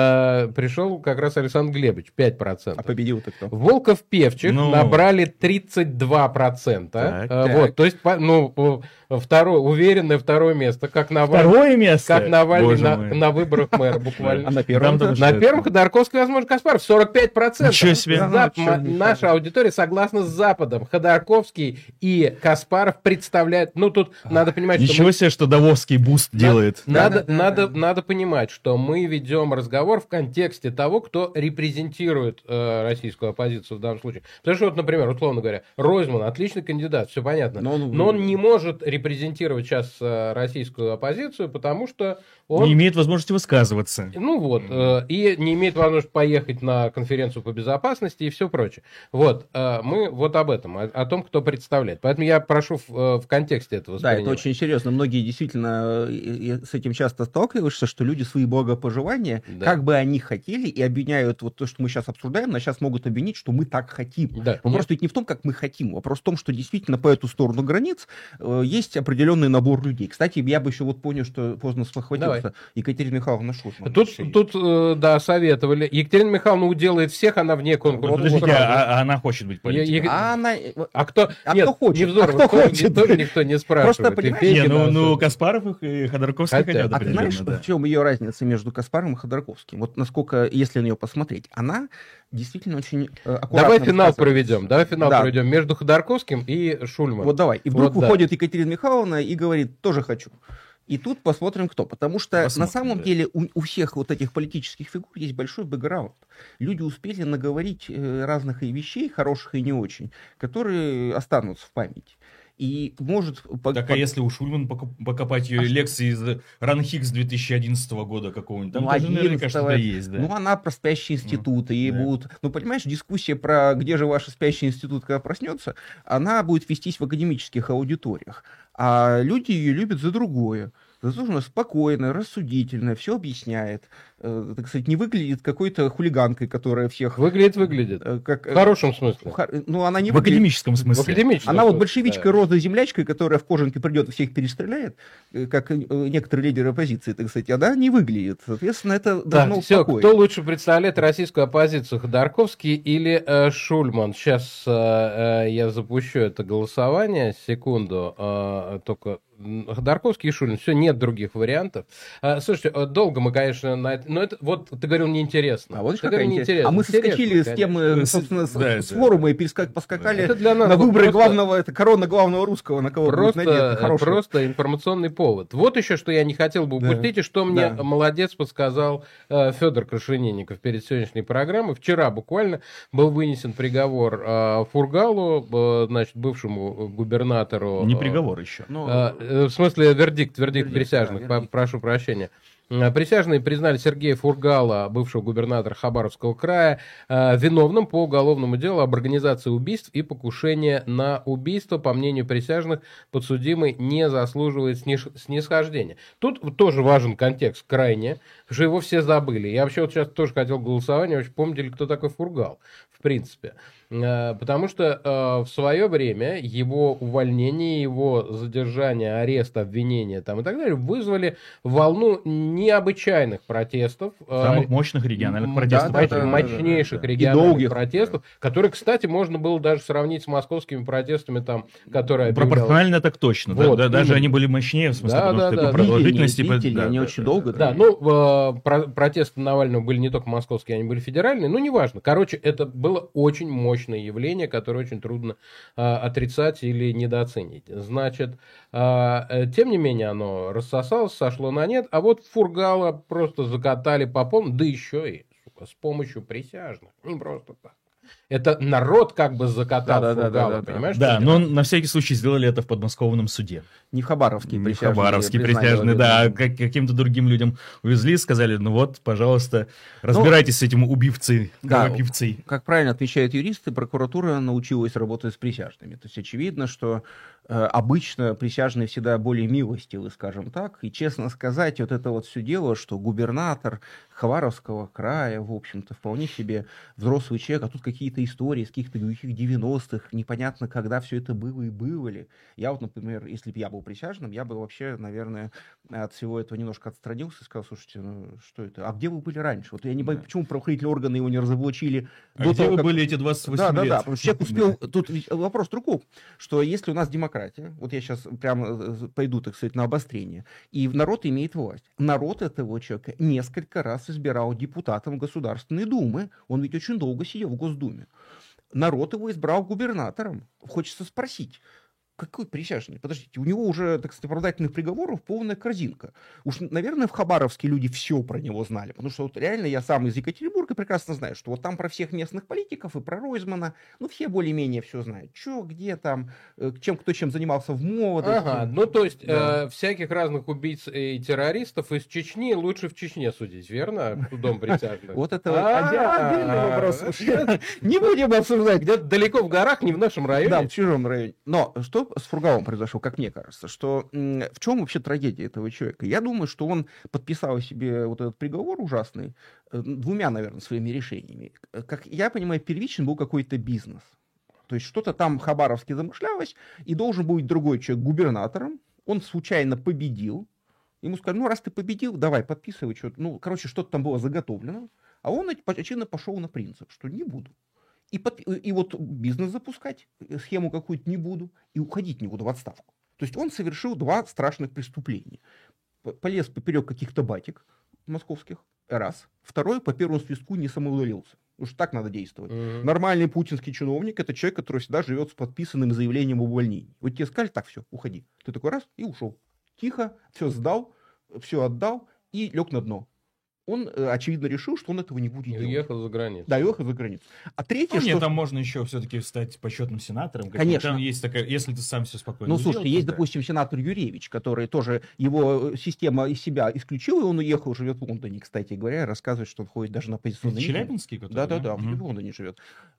пришел как раз Александр Глебович, пять процентов. А победил-то кто? Волков Певчих ну... набрали тридцать два процента. Так, вот, так. То есть, ну, второе, уверенное второе место, как Навальный. Второе место? Как Навальный на, на выборах мэра буквально. А на первом? На первом Ходорковский, возможно, Каспаров, сорок пять процентов. Ничего себе. Зап... Наша аудитория согласна с Западом. Ходорковский и Каспаров представляют... Ну, тут надо понимать, что... Ничего мы... себе, что Давосский буст на... делает. Надо, да, надо, да. надо понимать, что мы ведем разговор в контексте того, кто репрезентирует э, российскую оппозицию в данном случае. Потому что, вот, например, условно говоря, Ройзман отличный кандидат, все понятно. Но он, но он не может репрезентировать сейчас э, российскую оппозицию, потому что он... Не имеет возможности высказываться. Ну вот, э, и не имеет возможности поехать на конференцию по безопасности и все прочее. Вот, э, мы вот об этом, о, о том, кто представляет. Поэтому я прошу в, в контексте этого Да, это очень серьезно. Многие действительно с этим часто сталкиваются, что люди свои благопожелания, да. как бы они хотели, и обвиняют вот то, что мы сейчас обсуждаем, но сейчас могут обвинить, что мы так хотим. Да. Вопрос ведь не в том, как мы хотим, вопрос в том, что действительно по эту сторону границ э, есть определенный набор людей. Кстати, я бы еще вот понял, что поздно спохватился. Давай. Екатерина Михайловна Шульман. Тут, тут э, да, советовали. Екатерина Михайловна уделает всех, она вне конкурса. Подождите, а, а она хочет быть политиком? Е- а, она... а кто? А Нет, кто хочет? Невзоров, а кто тоже, хочет? тоже никто не спрашивает. Просто, понимаешь, не, ну, ну, Каспаров и Ходорковский хотят. хотят а ты знаешь, да. в чем ее разница между Каспаровым и Ходорковским? Вот насколько, если на нее посмотреть, она действительно очень э, аккуратно... Давай финал проведем, давай финал да. проведем между Ходорковским и Шульманом. Вот давай. И вдруг вот, выходит да. Екатерина Михайловна и говорит, тоже хочу. И тут посмотрим, кто. Потому что посмотрим, на самом да. деле у, у всех вот этих политических фигур есть большой бэкграунд. Люди успели наговорить э, разных и вещей, хороших и не очень, которые останутся в памяти. И может... Так, по... а если у Шульман покопать ее а лекции из Ранхикс две тысячи одиннадцатого года какого-нибудь, там ну, тоже наверняка что-то есть, да? Ну, она про спящие институты, ей да. будут... Ну, понимаешь, дискуссия про где же ваш спящий институт, когда проснется, она будет вестись в академических аудиториях. А люди ее любят за другое. За то, что она спокойная, рассудительная, все объясняет. Э, так сказать, не выглядит какой-то хулиганкой, которая всех... Выглядит, выглядит. Э, как, в хорошем смысле. В, ну, она не в выглядит... академическом смысле. В академическом она смысле, вот большевичка да. роза-землячка, которая в кожанке придет и всех перестреляет, как некоторые лидеры оппозиции, так сказать, она не выглядит. Соответственно, это должно так, все, успокоить. Кто лучше представляет российскую оппозицию, Ходорковский или э, Шульман? Сейчас э, я запущу это голосование. Секунду. Э, только Ходорковский и Шулин. Все, нет других вариантов. А, слушайте, долго мы, конечно, на это... Но это, вот ты говорил, неинтересно. А вот ты говорил, неинтересно. А мы соскочили с темы, собственно, с, да, с форума и перескак, поскакали это для нас на выборы просто... главного, это корона главного русского, на кого просто, будет надето. Просто информационный повод. Вот еще, что я не хотел бы упустить, да. и что мне да. молодец подсказал э, Федор Крашенинников перед сегодняшней программой. Вчера буквально был вынесен приговор э, Фургалу, э, значит, бывшему губернатору. Не приговор еще. Э, э, в смысле вердикт, вердикт, вердикт присяжных, да, вердикт. Прошу прощения. Присяжные признали Сергея Фургала, бывшего губернатора Хабаровского края, виновным по уголовному делу об организации убийств и покушения на убийство. По мнению присяжных, подсудимый не заслуживает снисхождения. Тут тоже важен контекст крайне, потому что его все забыли. Я вообще вот сейчас тоже хотел голосование, вообще помните ли, кто такой Фургал, в принципе. Потому что э, в свое время его увольнение, его задержание, арест, обвинение там, и так далее вызвали волну необычайных протестов. Самых э, мощных региональных протестов. Да, да, да, мощнейших да, да, да. региональных протестов, которые, кстати, можно было даже сравнить с московскими протестами, там, которые... Пропорционально так точно. Вот, да, да, даже они были мощнее, в смысле, да, потому да, что да, по продолжительности... Длительнее, да, они да, очень да, долго. Да, да, ну, э, про- протесты Навального были не только московские, они были федеральные, ну, неважно. Короче, это было очень мощное явление, которое очень трудно э, отрицать или недооценить. Значит, э, тем не менее, оно рассосалось, сошло на нет, а вот Фургала просто закатали по полной, да еще и сука, с помощью присяжных, не просто так. Это народ как бы закатал да, Фургала, да, да, да, понимаешь? Да, но на всякий случай сделали это в подмосковном суде. Не в Хабаровске присяжные. Не в Хабаровске присяжные, да, как, каким-то другим людям увезли, сказали, ну вот, пожалуйста, разбирайтесь ну, с этим убивцей, да, убивцей. Как правильно отвечают юристы, прокуратура научилась работать с присяжными. То есть очевидно, что э, обычно присяжные всегда более милостивы, скажем так, и, честно сказать, вот это вот все дело, что губернатор Хабаровского края, в общем-то, вполне себе взрослый человек, а тут какие-то истории с каких-то глухих девяностых, непонятно, когда все это было и было ли. Я вот, например, если бы я был присяжным, я бы вообще, наверное, от всего этого немножко отстранился и сказал, слушайте, ну что это, а где вы были раньше? Вот я не понимаю, да. почему правоохранительные органы его не разоблачили. А до где того, вы как... были эти двадцать восемь да, лет? Да, да, да, потому что человек успел, тут вопрос в другом, что если у нас демократия, вот я сейчас прямо пойду, так сказать, на обострение, и народ имеет власть, народ этого человека несколько раз избирал депутатом Государственной Думы, он ведь очень долго сидел в Госдуме. Народ его избрал губернатором. Хочется спросить, какой присяжный? Подождите, у него уже, так сказать, оправдательных приговоров полная корзинка. Уж, наверное, в Хабаровске люди все про него знали, потому что вот реально я сам из Екатеринбурга прекрасно знаю, что вот там про всех местных политиков и про Ройзмана, ну, все более-менее все знают. Че, где там, чем кто чем занимался в молодости. Ага, ну, то есть да. э, всяких разных убийц и террористов из Чечни лучше в Чечне судить, верно? Судом присяжных. Вот это отдельный вопрос. Не будем обсуждать. Где-то далеко в горах, не в нашем районе. Да, в чужом районе. Но что с Фургалом произошло, как мне кажется, что м- в чем вообще трагедия этого человека? Я думаю, что он подписал себе вот этот приговор ужасный э, двумя, наверное, своими решениями. Как я понимаю, первичен был какой-то бизнес. То есть что-то там хабаровски замышлялось, и должен быть другой человек губернатором. Он случайно победил. Ему сказали, ну, раз ты победил, давай, подписывай что-то. Ну, короче, что-то там было заготовлено. А он, очевидно, пошел на принцип, что не буду. И, под, и вот бизнес запускать, схему какую-то не буду, и уходить не буду в отставку. То есть он совершил два страшных преступления. Полез поперек каких-то батик московских, раз. Второй, по первому свистку не самоудалился. Уж так надо действовать. Mm-hmm. Нормальный путинский чиновник — это человек, который всегда живет с подписанным заявлением об увольнении. Вот тебе сказали, так, все, уходи. Ты такой раз и ушел. Тихо, все сдал, все отдал и лег на дно. Он, очевидно, решил, что он этого не будет и делать. Уехал за границу. Да, уехал за границу. А третье, ну, что... Нет, там можно еще все-таки стать почетным сенатором. Конечно. Там есть такая, если ты сам все спокойно Ну, слушайте, делал, есть, да. допустим, сенатор Юревич, который тоже, его система из себя исключила, и он уехал, живет в Лондоне, кстати говоря, рассказывает, что он ходит даже на оппозиционные... Челябинский? Который, Да-да-да, угу. в Лондоне живет.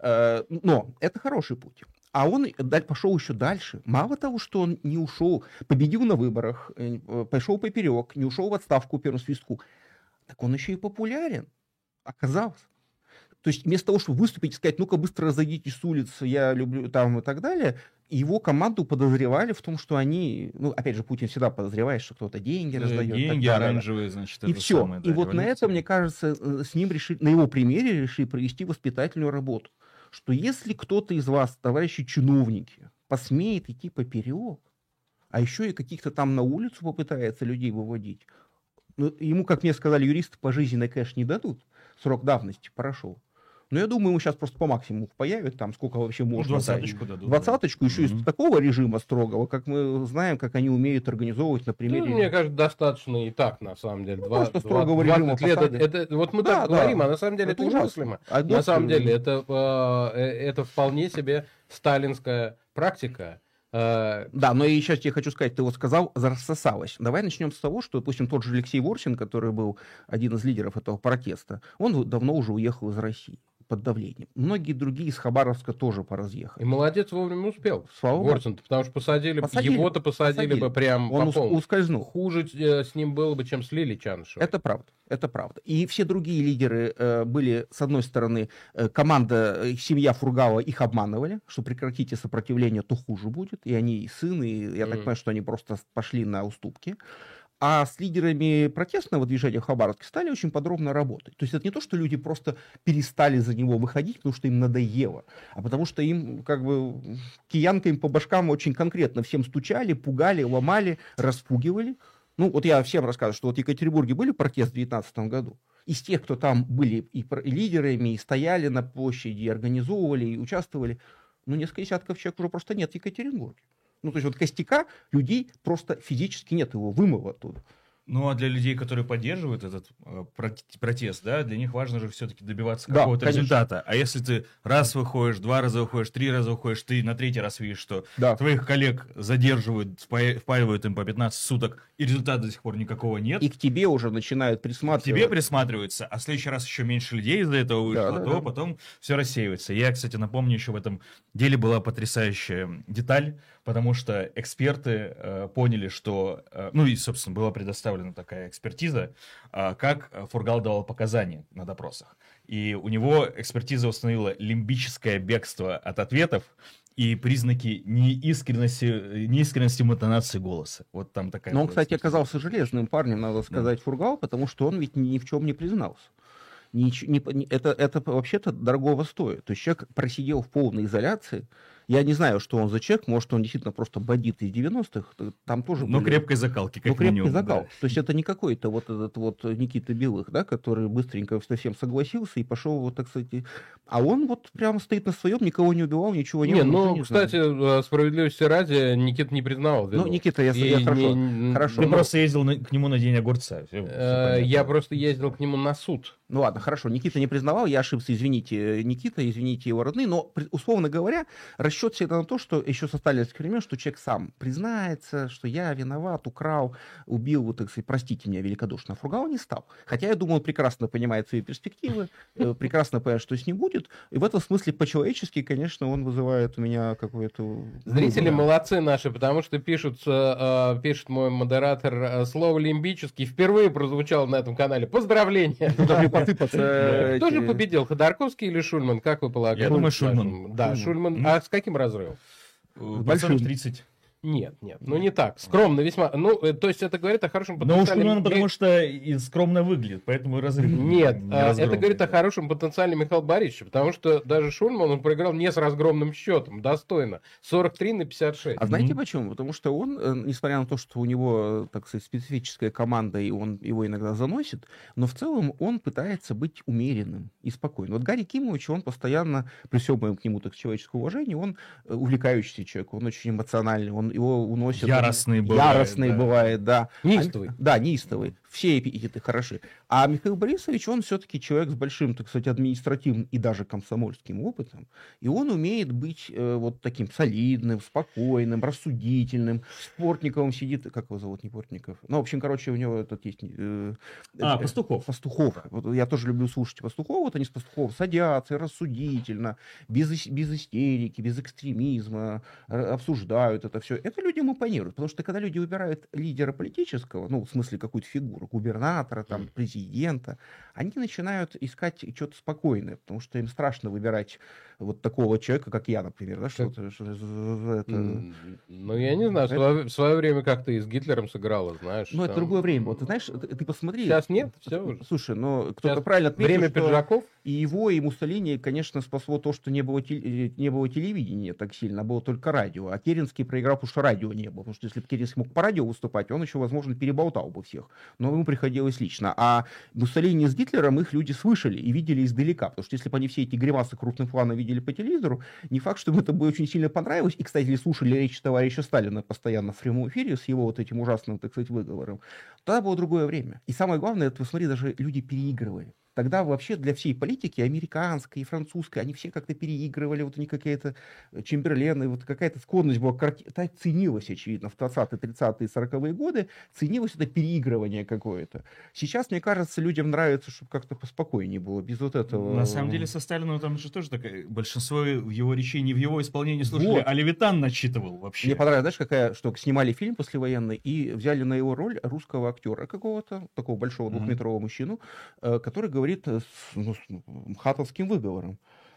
Но это хороший путь. А он пошел еще дальше. Мало того, что он не ушел, победил на выборах, пошел поперек, не ушел в отставку первому свистку, так он еще и популярен, оказался. То есть вместо того, чтобы выступить и сказать, ну-ка быстро разойдитесь с улицы, я люблю там и так далее, его команду подозревали в том, что они, ну, опять же, Путин всегда подозревает, что кто-то деньги да, раздает. Деньги оранжевые, значит, и все. Самое, да, и вот на это, мне кажется, с ним решили, на его примере решили провести воспитательную работу. Что если кто-то из вас, товарищи чиновники, посмеет идти поперек, а еще и каких-то там на улицу попытается людей выводить. Ну, ему, как мне сказали юристы, пожизненный кэш не дадут, срок давности прошел. Но я думаю, ему сейчас просто по максимуму появят, там сколько вообще можно. Ну, двадцаточку дадут. Двадцаточку, еще mm-hmm. из такого режима строгого, как мы знаем, как они умеют организовывать на примере... Ну, мне кажется, достаточно и так, на самом деле. Ну, просто строгого режима лет, это, это, вот мы да, так да, говорим, а на самом деле это, это немыслимо. А на самом деле это, э, это вполне себе сталинская практика. Да, но и сейчас я хочу сказать, ты вот сказал, рассосалось. Давай начнем с того, что, допустим, тот же Алексей Ворсин, который был один из лидеров этого протеста, он давно уже уехал из России под давлением. Многие другие из Хабаровска тоже поразъехали. И молодец, вовремя успел. Ворсин-то, потому что посадили, посадили его-то посадили, посадили бы прям он по ускользнул. Хуже с ним было бы, чем с Лилией Чанышевой. Это правда, это правда. И все другие лидеры э, были, с одной стороны, э, команда, э, семья Фургала их обманывали, что прекратите сопротивление, то хуже будет. И они, и сын, и я mm. так понимаю, что они просто пошли на уступки. А с лидерами протестного движения в Хабаровске стали очень подробно работать. То есть это не то, что люди просто перестали за него выходить, потому что им надоело, а потому что им как бы киянкой им по башкам очень конкретно всем стучали, пугали, ломали, распугивали. Ну вот я всем рассказываю, что вот в Екатеринбурге были протесты в две тысячи девятнадцатом году. Из тех, кто там были и лидерами, и стояли на площади, и организовывали, и участвовали, ну несколько десятков человек уже просто нет в Екатеринбурге. Ну, то есть вот костяка людей просто физически нет, его вымыло оттуда. Ну, а для людей, которые поддерживают этот э, протест, да, для них важно же все-таки добиваться да, какого-то конечно. результата. А если ты раз выходишь, два раза выходишь, три раза выходишь, ты на третий раз видишь, что да. твоих коллег задерживают, впаивают им по пятнадцать суток, и результата до сих пор никакого нет. И к тебе уже начинают присматриваться. К тебе присматриваются, а в следующий раз еще меньше людей из-за этого вышло, да, да, то да. потом все рассеивается. Я, кстати, напомню, еще в этом деле была потрясающая деталь, потому что эксперты э, поняли, что... Э, ну и, собственно, была предоставлена такая экспертиза, э, как Фургал давал показания на допросах. И у него экспертиза установила лимбическое бегство от ответов и признаки неискренности, неискренности интонации голоса. Вот там такая... Но он, кстати, оказался железным парнем, надо сказать, mm. Фургал, потому что он ведь ни в чем не признался. Ни, ни, это, это вообще-то дорогого стоит. То есть человек просидел в полной изоляции. Я не знаю, что он за человек, может, он действительно просто бандит из девяностых, там тоже Но были... крепкой закалки, как Ну, крепкой минимум, закалки. Да. То есть это не какой-то вот этот вот Никита Белых, да, который быстренько совсем согласился и пошел, вот так сказать... А он вот прямо стоит на своем, никого не убивал, ничего не... Не, было, ну, не кстати, знаю. Справедливости ради, Никита не признавал вину. Ну, Никита, я, и я хорошо. Не, хорошо Ты но... просто ездил на, к нему на день огурца. Все, э, все я просто ездил к нему на суд. Ну ладно, хорошо, Никита не признавал, я ошибся, извините, Никита, извините его родные, но, условно говоря, расчет всегда на то, что еще со сталинских времен, что человек сам признается, что я виноват, украл, убил, вот, так сказать, простите меня великодушно. Фургал не стал. Хотя, я думаю, он прекрасно понимает свои перспективы, прекрасно понимает, что с ним будет, и в этом смысле по-человечески, конечно, он вызывает у меня какое-то... Зрители молодцы наши, потому что пишут, пишет мой модератор, слово «лимбический» впервые прозвучало на этом канале. Поздравления! Кто же победил, Ходорковский или Шульман, как вы полагаете? Я думаю, Шульман. Да, Шульман. А с каким разрывом? Большим тридцать. Нет, нет, ну не так. Скромно весьма. Ну, то есть это говорит о хорошем потенциале. потенциале... Но Шульман, потому что и скромно выглядит, поэтому и разрыв. Нет, не это говорит о хорошем потенциале Михаила Борисовича, потому что даже Шульман, он проиграл не с разгромным счетом, достойно. сорок три на пятьдесят шесть. А знаете почему? Потому что он, несмотря на то, что у него, так сказать, специфическая команда, и он его иногда заносит, но в целом он пытается быть умеренным и спокойным. Вот Гарри Кимович, он постоянно, при всем моем к нему так человеческое уважение, он увлекающийся человек, он очень эмоциональный, он его уносит. Яростный бывает. Яростный да. бывает, да. Неистовый. А, да, неистовый. Все эпитеты хороши. А Михаил Борисович, он все-таки человек с большим, так сказать, административным и даже комсомольским опытом. И он умеет быть э, вот таким солидным, спокойным, рассудительным. Спортниковым сидит, как его зовут, не Портников? Ну, в общем, короче, у него этот есть... Э, а, э, Пастухов. Пастухов. Вот я тоже люблю слушать Пастухова. Вот они с Пастуховым садятся рассудительно, без, без истерики, без экстремизма, обсуждают это все. Это людям импонирует. Потому что когда люди выбирают лидера политического, ну, в смысле какую-то фигуру, фигуру, губернатора, там, президента, они начинают искать что-то спокойное, потому что им страшно выбирать вот такого человека, как я, например. Да, что-то, что это... Ну, я не знаю, это... в свое время как-то и с Гитлером сыграло, знаешь. Ну, это другое время. Вот ты знаешь, ты, ты посмотри. Сейчас нет, все уже. Слушай, но кто-то правильно отметил, время что пиджаков. И его, и Муссолини, конечно, спасло то, что не было, теле... не было телевидения так сильно, а было только радио. А Керенский проиграл, потому что радио не было. Потому что если бы Керенский мог по радио выступать, он еще, возможно, переболтал бы всех. Но ему приходилось лично. А Муссолини с Гитлером их люди слышали и видели издалека. Потому что если бы они все эти гримасы крупным планом видели по телевизору, не факт, что им это бы очень сильно понравилось. И, кстати, если слушали речь товарища Сталина постоянно в прямом эфире с его вот этим ужасным, так сказать, выговором, тогда было другое время. И самое главное, это, посмотри, даже люди переигрывали. Тогда вообще для всей политики, американской и французской, они все как-то переигрывали, вот они какие-то Чемберлены, вот какая-то склонность была, так ценилась, очевидно, в двадцатые, тридцатые, сороковые годы, ценилось это переигрывание какое-то. Сейчас, мне кажется, людям нравится, чтобы как-то поспокойнее было, без вот этого... На самом деле, со Сталином там же тоже такое, большинство его речей не в его исполнении слушали, вот. А Левитан начитывал вообще. Мне понравилось, знаешь, какая штука, снимали фильм послевоенный и взяли на его роль русского актера какого-то, такого большого двухметрового mm-hmm. мужчину, который говорит с, ну, с мхатовским выговором.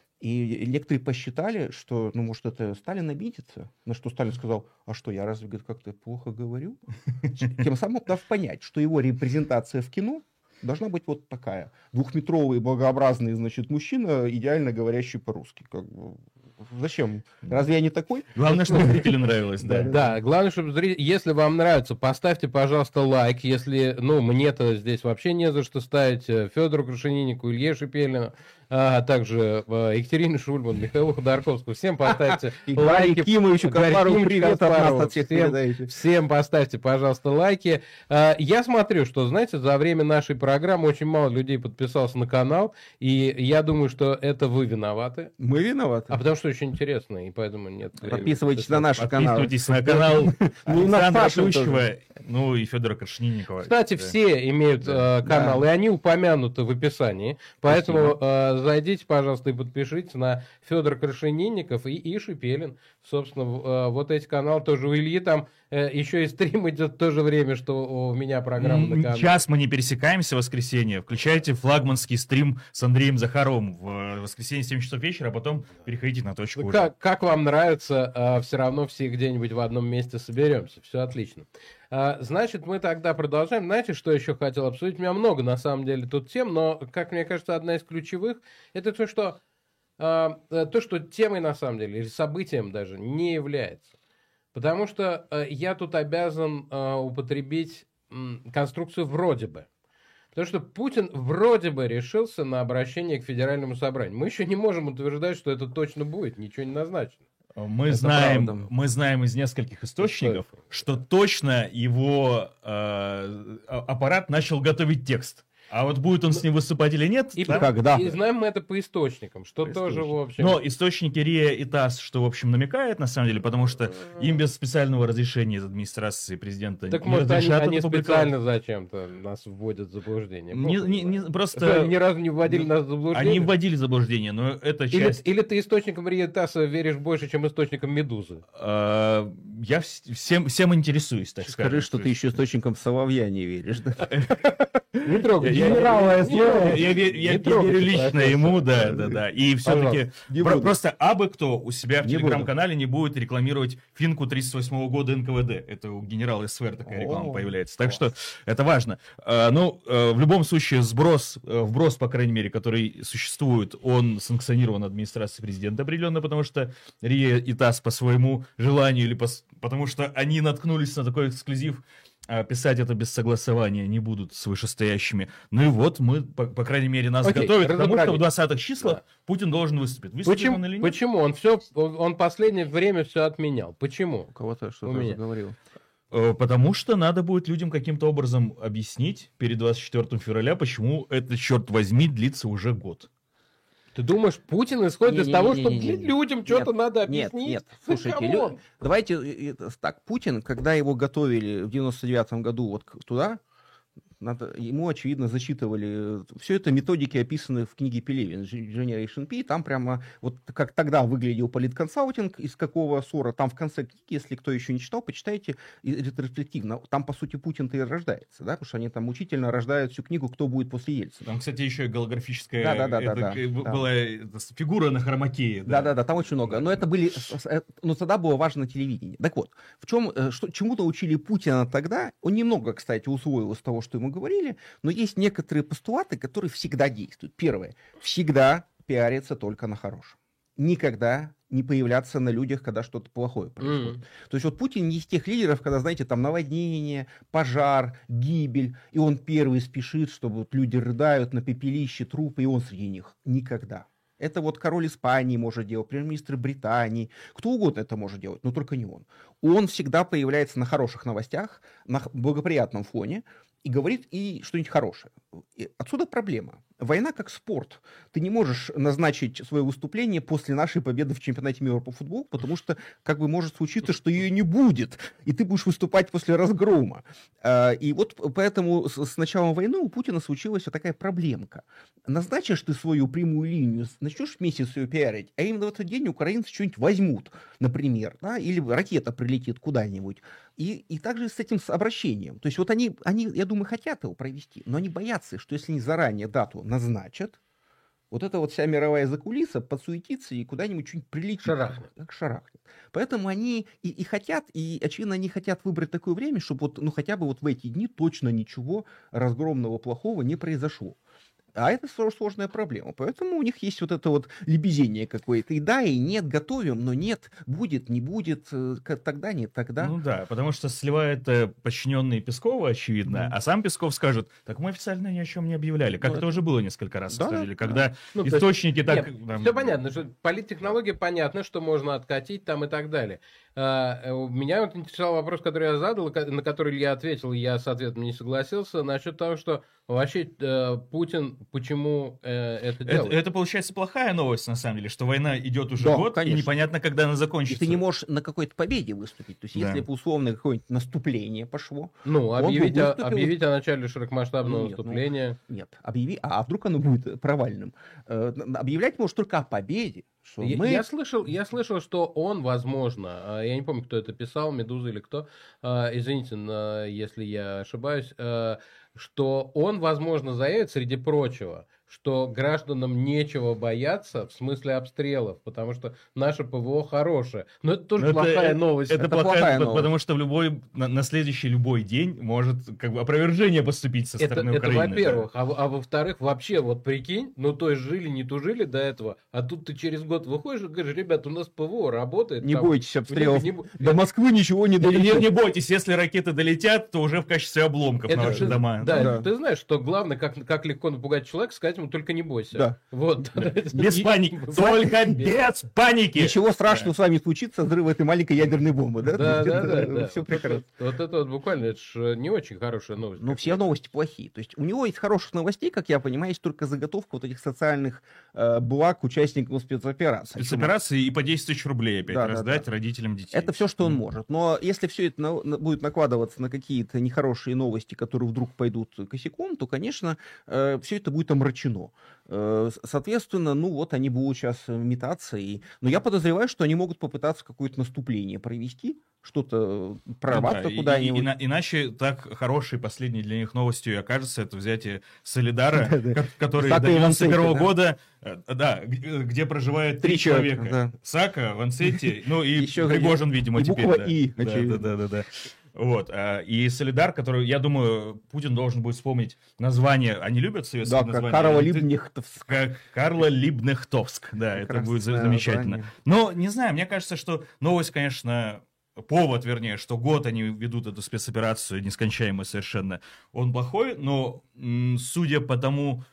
И некоторые посчитали, что, ну, может, это Сталин обидится. На что Сталин сказал, а что, я разве как-то плохо говорю? Тем самым дав понять, что его репрезентация в кино должна быть вот такая. Двухметровый, благообразный, значит, мужчина, идеально говорящий по-русски. Как бы. Зачем? Разве я не такой? Главное, чтобы зрителю нравилось, да. Да, главное, чтобы зритель... Если вам нравится, поставьте, пожалуйста, лайк. Если, ну, мне-то здесь вообще не за что ставить. Федору Крашениннику, Илье Шипелину, а также Екатерине Шульман, Михаилу Ходорковскому. Всем поставьте лайки. Кимовичу Каспару, привет от нас, от всех всем, всем поставьте, пожалуйста, лайки. Я смотрю, что, знаете, за время нашей программы очень мало людей подписалось на канал, и я думаю, что это вы виноваты. Мы виноваты. А потому что очень интересно, и поэтому нет времени. Подписывайтесь на наш канал. Подписывайтесь на канал Александра Плющева, ну и Федора Крашенинникова. Кстати, все имеют канал, и они упомянуты в описании, поэтому зайдите, пожалуйста, и подпишитесь на Федор Крашенинников и, и Шипелин. Собственно, вот эти каналы тоже у Ильи там еще и стрим идет в то же время, что у меня программа на канале. Сейчас мы не пересекаемся в воскресенье. Включайте флагманский стрим с Андреем Захаровым в воскресенье в семь часов вечера, а потом переходите на точку. Как, как вам нравится, все равно все где-нибудь в одном месте соберемся. Все отлично. Значит, мы тогда продолжаем. Знаете, что еще хотел обсудить? У меня много, на самом деле, тут тем, но, как мне кажется, одна из ключевых, это то, что, то, что темой, на самом деле, или событием даже не является. Потому что я тут обязан употребить конструкцию «вроде бы». Потому что Путин вроде бы решился на обращение к Федеральному собранию. Мы еще не можем утверждать, что это точно будет, ничего не назначено. Мы знаем, мы знаем из нескольких источников, что, что точно его э, аппарат начал готовить текст. А вот будет он с ним выступать или нет? И, да? Когда? И знаем мы это по источникам, что по тоже, в общем... Но источники РИА и ТАСС, что, в общем, намекает, на самом деле, потому что им без специального разрешения из администрации президента так, не может, разрешат они, они специально зачем-то нас вводят в заблуждение? Не, не, не, просто... Они ни разу не вводили нас в заблуждение? Они вводили в заблуждение, но это часть... Или, или ты источникам РИА и ТАССа веришь больше, чем источникам «Медузы»? А, я всем, всем интересуюсь, так скажем. Скажи, что ты еще источникам Соловья не веришь. Не трогай. Я, я, я, я верю лично ему, да, да, да. И все-таки про, просто абы кто у себя в не телеграм-канале не будет рекламировать финку тридцать восьмого года эн ка вэ дэ. Это у генерала СВР такая реклама О, появляется. Так что это важно. А, ну, в любом случае, сброс, вброс, по крайней мере, который существует, он санкционирован администрацией президента определенно, потому что РИА и ТАСС по своему желанию или по, потому что они наткнулись на такой эксклюзив. Писать это без согласования не будут с вышестоящими. Ну и вот мы, по, по крайней мере, нас Окей, готовят к тому, что в двадцатых числах да. Путин должен выступить. Выступит почему? Он или нет? Почему? Он все, он последнее время все отменял. Почему? У кого-то что-то говорил. Потому что надо будет людям каким-то образом объяснить перед двадцать четвёртым февраля, почему это, черт возьми, длится уже год. Ты думаешь, Путин исходит не, из не, того, не, что не, не, не, людям нет, что-то надо объяснить? Нет, нет, слушайте, лю... давайте так, Путин, когда его готовили в девяносто девятом году вот туда, Надо, ему, очевидно, зачитывали. Все это методики описаны в книге Пелевин Generation P. Там прямо вот как тогда выглядел политконсалтинг, из какого ссора. Там в конце книги, если кто еще не читал, почитайте ретроспективно. Там, по сути, Путин-то и рождается, да, потому что они там мучительно рождают всю книгу «Кто будет после Ельцина». Там, кстати, еще и голографическая да, да, да, это, да, да, была да. фигура на хромакее. Да, да, да, да, там очень много. Но это были, но тогда было важно телевидение. Так вот, в чем, что, чему научили Путина тогда? Он немного, кстати, усвоил из того, что ему говорили, но есть некоторые постулаты, которые всегда действуют. Первое. Всегда пиариться только на хорошем. Никогда не появляться на людях, когда что-то плохое происходит. Mm. То есть вот Путин не из тех лидеров, когда, знаете, там наводнение, пожар, гибель, и он первый спешит, чтобы вот люди рыдают на пепелище, трупы, и он среди них. Никогда. Это вот король Испании может делать, премьер-министр Британии, кто угодно это может делать, но только не он. Он всегда появляется на хороших новостях, на благоприятном фоне, и говорит и что-нибудь хорошее. И отсюда проблема. Война как спорт. Ты не можешь назначить свое выступление после нашей победы в чемпионате мира по футболу, потому что как бы может случиться, что ее не будет, и ты будешь выступать после разгрома. И вот поэтому с началом войны у Путина случилась вот такая проблемка. Назначишь ты свою прямую линию, начнешь месяц ее пиарить, а именно в этот день украинцы что-нибудь возьмут, например, да, или ракета прилетит куда-нибудь. И, и также с этим с обращением. То есть вот они, они, я думаю, хотят его провести, но они боятся, что если они заранее дату назначат, вот эта вот вся мировая закулиса подсуетится и куда-нибудь что-нибудь прилетит. Шарахнет. Как шарахнет. Поэтому они и, и хотят, и, очевидно, они хотят выбрать такое время, чтобы вот, ну, хотя бы вот в эти дни точно ничего разгромного плохого не произошло. А это сложная проблема. Поэтому у них есть вот это вот лебезение какое-то. И да, и нет, готовим, но нет, будет, не будет, тогда нет, тогда. Ну да, потому что сливает подчиненные Пескова, очевидно, mm-hmm. а сам Песков скажет, так мы официально ни о чем не объявляли. Как ну, это, это уже было несколько раз, да, сказали, когда да. ну, источники есть, так... Нет, там... Все понятно, что политтехнология понятно, что можно откатить там и так далее. Uh, меня вот интересовал вопрос, который я задал, на который я ответил, и я с ответом не согласился, насчет того, что вообще uh, Путин почему uh, это делает. Это, это, получается, плохая новость, на самом деле, что война идет уже да, год, конечно. И непонятно, когда она закончится. И ты не можешь на какой-то победе выступить. То есть, да. если бы условно какое-нибудь наступление пошло... Ну, объявить, о, объявить о начале широкомасштабного нет, наступления... Ну, нет, объяви... а, а вдруг оно будет провальным? Uh, объявлять может только о победе. Я, мы... я, слышал, я слышал, что он, возможно, я не помню, кто это писал, Медуза или кто, извините, если я ошибаюсь, что он, возможно, заявит, среди прочего, что гражданам нечего бояться в смысле обстрелов, потому что наше ПВО хорошее. Но это тоже Но плохая это, новость. Это, это плохая, плохая новость. Потому что в любой, на, на следующий любой день может как бы опровержение поступить со стороны это, Украины. Это во-первых. Да. А, а во-вторых, вообще, вот прикинь, ну то есть жили, не тужили до этого, а тут ты через год выходишь и говоришь, ребята, у нас ПВО работает. Не там, бойтесь обстрелов. Не, до Москвы ничего не долетит. Не, не бойтесь, если ракеты долетят, то уже в качестве обломков это, на ваши ты, дома. Да, да, ты знаешь, что главное, как, как легко напугать человека, сказать ему только не бойся. Да. Вот. Да. Без паники. Только без паники. Ничего страшного с вами случится, взрыв этой маленькой ядерной бомбы. Да, да, да, да, да. Все прекрасно. Вот это вот буквально, это же не очень хорошая новость. Ну, все новости плохие. То есть у него из хороших новостей, как я понимаю, есть только заготовка вот этих социальных э, благ участникам спецоперации. Спецоперации и по десять тысяч рублей опять да, раздать да, да. родителям детей. Это все, что он может. Но если все это на, на, будет накладываться на какие-то нехорошие новости, которые вдруг пойдут косяком, то, конечно, э, все это будет омрачено. Э, соответственно, ну вот они будут сейчас метаться. И... Но я подозреваю, что они могут попытаться какое-то наступление провести, что-то прорваться ну, да. куда-нибудь. И, и, и, иначе так хорошей последней для них новостью окажется это взятие Солидара, который до девяносто первого года, да, где проживает три человека. Сака, Вансетти, ну и Пригожин, видимо, теперь. Буква И, очевидно. Да, да, да. Вот. И Солидар, который, я думаю, Путин должен будет вспомнить название. Они любят советские да, названия? Карла Либнехтовск. Как Карла Либнехтовск. Да, это будет замечательно. Название. Но, не знаю, мне кажется, что новость, конечно, повод, вернее, что год они ведут эту спецоперацию, нескончаемую совершенно, он плохой, но, судя по тому,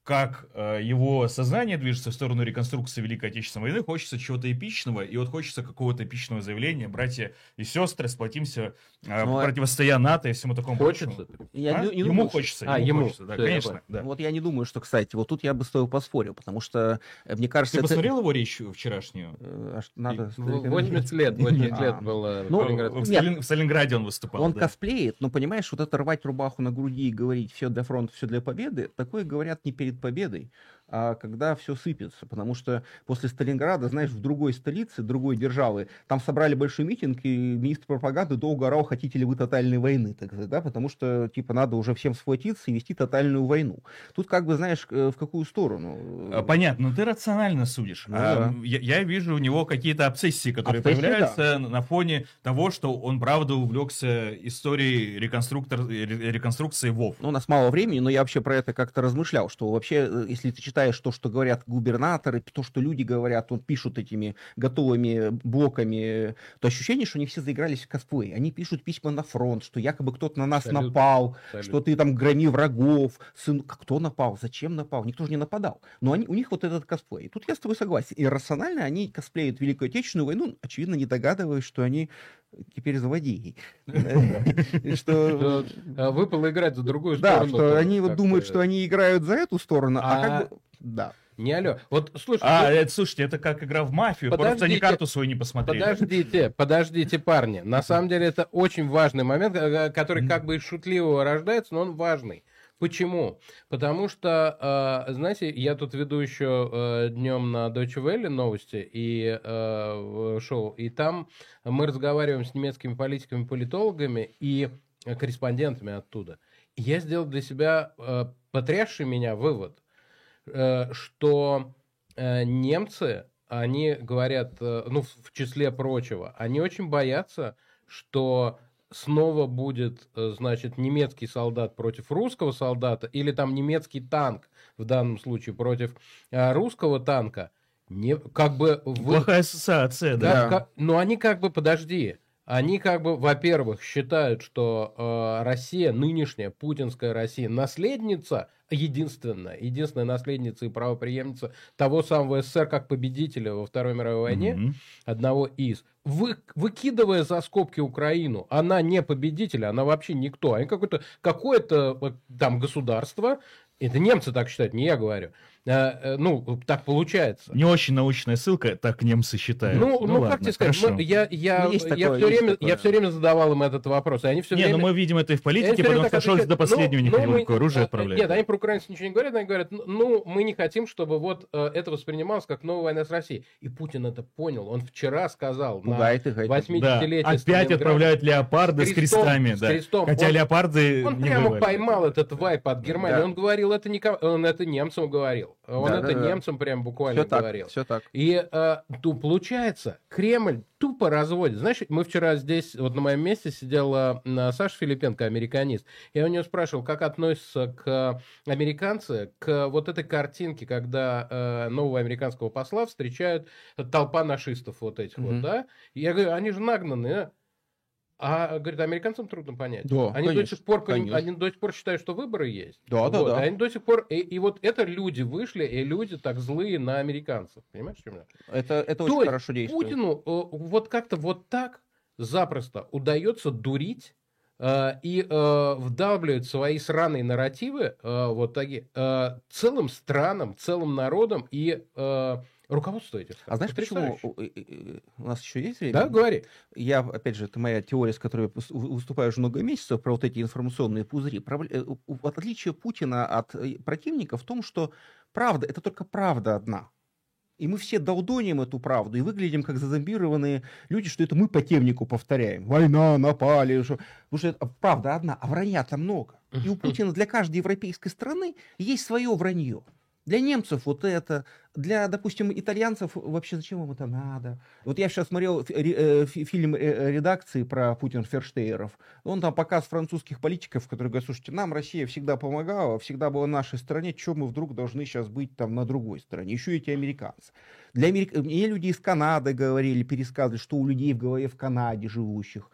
как э, его сознание движется в сторону реконструкции Великой Отечественной войны, хочется чего-то эпичного, и вот хочется какого-то эпичного заявления: братья и сестры, сплотимся, э, Ну, а- противостоя НАТО и всему такому Хочется? прочему. Я А? не- не ему думаю, что- хочется, А, ему, ему. хочется, да, Всё, я конечно. понял. Да. Вот я не думаю, что, кстати, вот тут я бы с тобой поспорил, потому что, э, мне кажется, Ты это... посмотрел его речь вчерашнюю? Э, аж надо... В- восемьдесят лет, восемьдесят А. лет было. Ну, Калининград. В, Нет. Сталин- в Сталинграде он выступал. Он да. косплеит, но понимаешь, вот это рвать рубаху на груди и говорить все для фронта, все для победы, такое говорят не перед победой, а когда все сыпется. Потому что после Сталинграда, знаешь, в другой столице, другой державы, там собрали большой митинг, и министр пропаганды долго орал: хотите ли вы тотальной войны, так сказать, да, потому что, типа, надо уже всем схватиться и вести тотальную войну. Тут как бы, знаешь, э, в какую сторону? А, Понятно, но ты рационально судишь. Ну А, да. я, я вижу у него какие-то обсессии, которые Обсессии, появляются на фоне того, что он правда увлекся историей реконструктор, ре- реконструкции ВОВ. Ну, у нас мало времени, но я вообще про это как-то размышлял, что вообще, э, если ты читаешь то, что говорят губернаторы, то, что люди говорят, вот пишут этими готовыми блоками, то ощущение, что они все заигрались в косплей. Они пишут письма на фронт, что якобы кто-то на нас Абсолютно. напал, Абсолютно. что ты там громи врагов, сын... Кто напал? Зачем напал? Никто же не нападал. Но они, у них вот этот косплей. И тут я с тобой согласен. Иррационально они косплеют Великую Отечественную войну, очевидно, не догадываясь, что они теперь злодеи. И что... А, Выпало играть за другую Да, сторону. что тоже они вот как-то. думают, что они играют за эту сторону, а А- как бы... Да. Не алло. Вот, слушай, А, ну, это, слушайте, это как игра в мафию, просто они Подождите. карту свою не посмотрели. подождите, подождите, парни. На самом деле это очень важный момент, э, который как бы из шутливого рождается, но он важный. Почему? Потому что, э, знаете, я тут веду еще э, днем на Deutsche Welle новости и э, шоу, и там мы разговариваем с немецкими политиками, политологами и корреспондентами оттуда. И я сделал для себя э, потрясший меня вывод, э, что э, немцы, они говорят, э, ну, в, в числе прочего, они очень боятся, что снова будет, э, значит, немецкий солдат против русского солдата, или там немецкий танк, в данном случае, против э, русского танка. Не, как бы вы- Плохая ассоциация, да. да, Да. ка- но они как бы, подожди, они как бы, во-первых, считают, что э, Россия, нынешняя путинская Россия, наследница, единственная, единственная наследница и правопреемница того самого СССР как победителя во Второй мировой войне, Мгм. одного из, вы, выкидывая за скобки Украину, она не победитель, она вообще никто, они какое-то, какое-то вот там государство, это немцы так считают, не я говорю, э, э, ну, так получается. Не очень научная ссылка, так немцы считают. Ну, ну, как ладно, тебе сказать, хорошо. мы- я, я, Ну, есть я, такое, все есть время, такое. я все время задавал им этот вопрос, и они все Не, время... ну мы видим это и в они политике, всё время потому так что Шольц до отвечают, последнего ну, не ну, хотел мы- никакое оружие а, отправлять. Нет, они про украинцев ничего не говорят, они говорят, ну, мы не хотим, чтобы вот э, это воспринималось как новая война с Россией. И Путин это понял, он вчера сказал на Пугает их этим. Да, восьмидесятилетие опять Сталинграда. отправляют леопарды С с, крестом, крестами, с да. крестом. Хотя Он- леопарды Он не прямо воевали. поймал этот вайп от Германии. Да. Он говорил, это не ко- он это немцам говорил. Он Да, это да, да. немцам прям буквально Все так, говорил. все так. И э, ну, получается, Кремль тупо разводит. Знаешь, мы вчера здесь, вот на моем месте сидела э, Саша Филипенко, американист. Я у нее спрашивал, как относятся к американцы к вот этой картинке, когда э, нового американского посла встречают толпа нашистов вот этих вот, Мгм. да? И я говорю, они же нагнаны, а, говорит, американцам трудно понять. Да, они, до конечно, сих пор, конечно. они до сих пор считают, что выборы есть. Да, да, Вот, да. и Они до сих пор... И, и вот это люди вышли, и люди так злые на американцев. Понимаешь, что я? Это, это То очень есть хорошо действует. Путину э, вот как-то вот так запросто удается дурить э, и э, вдавливать свои сраные нарративы э, вот такие э, целым странам, целым народам и э, руководство этих стран. А знаешь, почему Потрясающе. у- э, э, у нас еще есть время? Да, говори. Я, опять же, это моя теория, с которой я пос- вы- выступаю уже много месяцев, про вот эти информационные пузыри. Пробле- э, у- у- Отличие Путина от э, противника в том, что правда — это только правда одна. И мы все долдоним эту правду и выглядим как зазомбированные люди, что это мы по темнику повторяем. Война, напали. Что... Потому что это правда одна, а вранья-то много. И у Путина для каждой европейской страны есть свое вранье. Для немцев вот это, для, допустим, итальянцев вообще зачем им это надо? Вот я сейчас смотрел фильм редакции про Путин-Ферштейеров. Он там показ французских политиков, которые говорят, слушайте, нам Россия всегда помогала, всегда была на нашей стороне, чего мы вдруг должны сейчас быть там на другой стороне? Еще эти американцы. Для Америк... Мне люди из Канады говорили, пересказывали, что у людей в голове в Канаде живущих.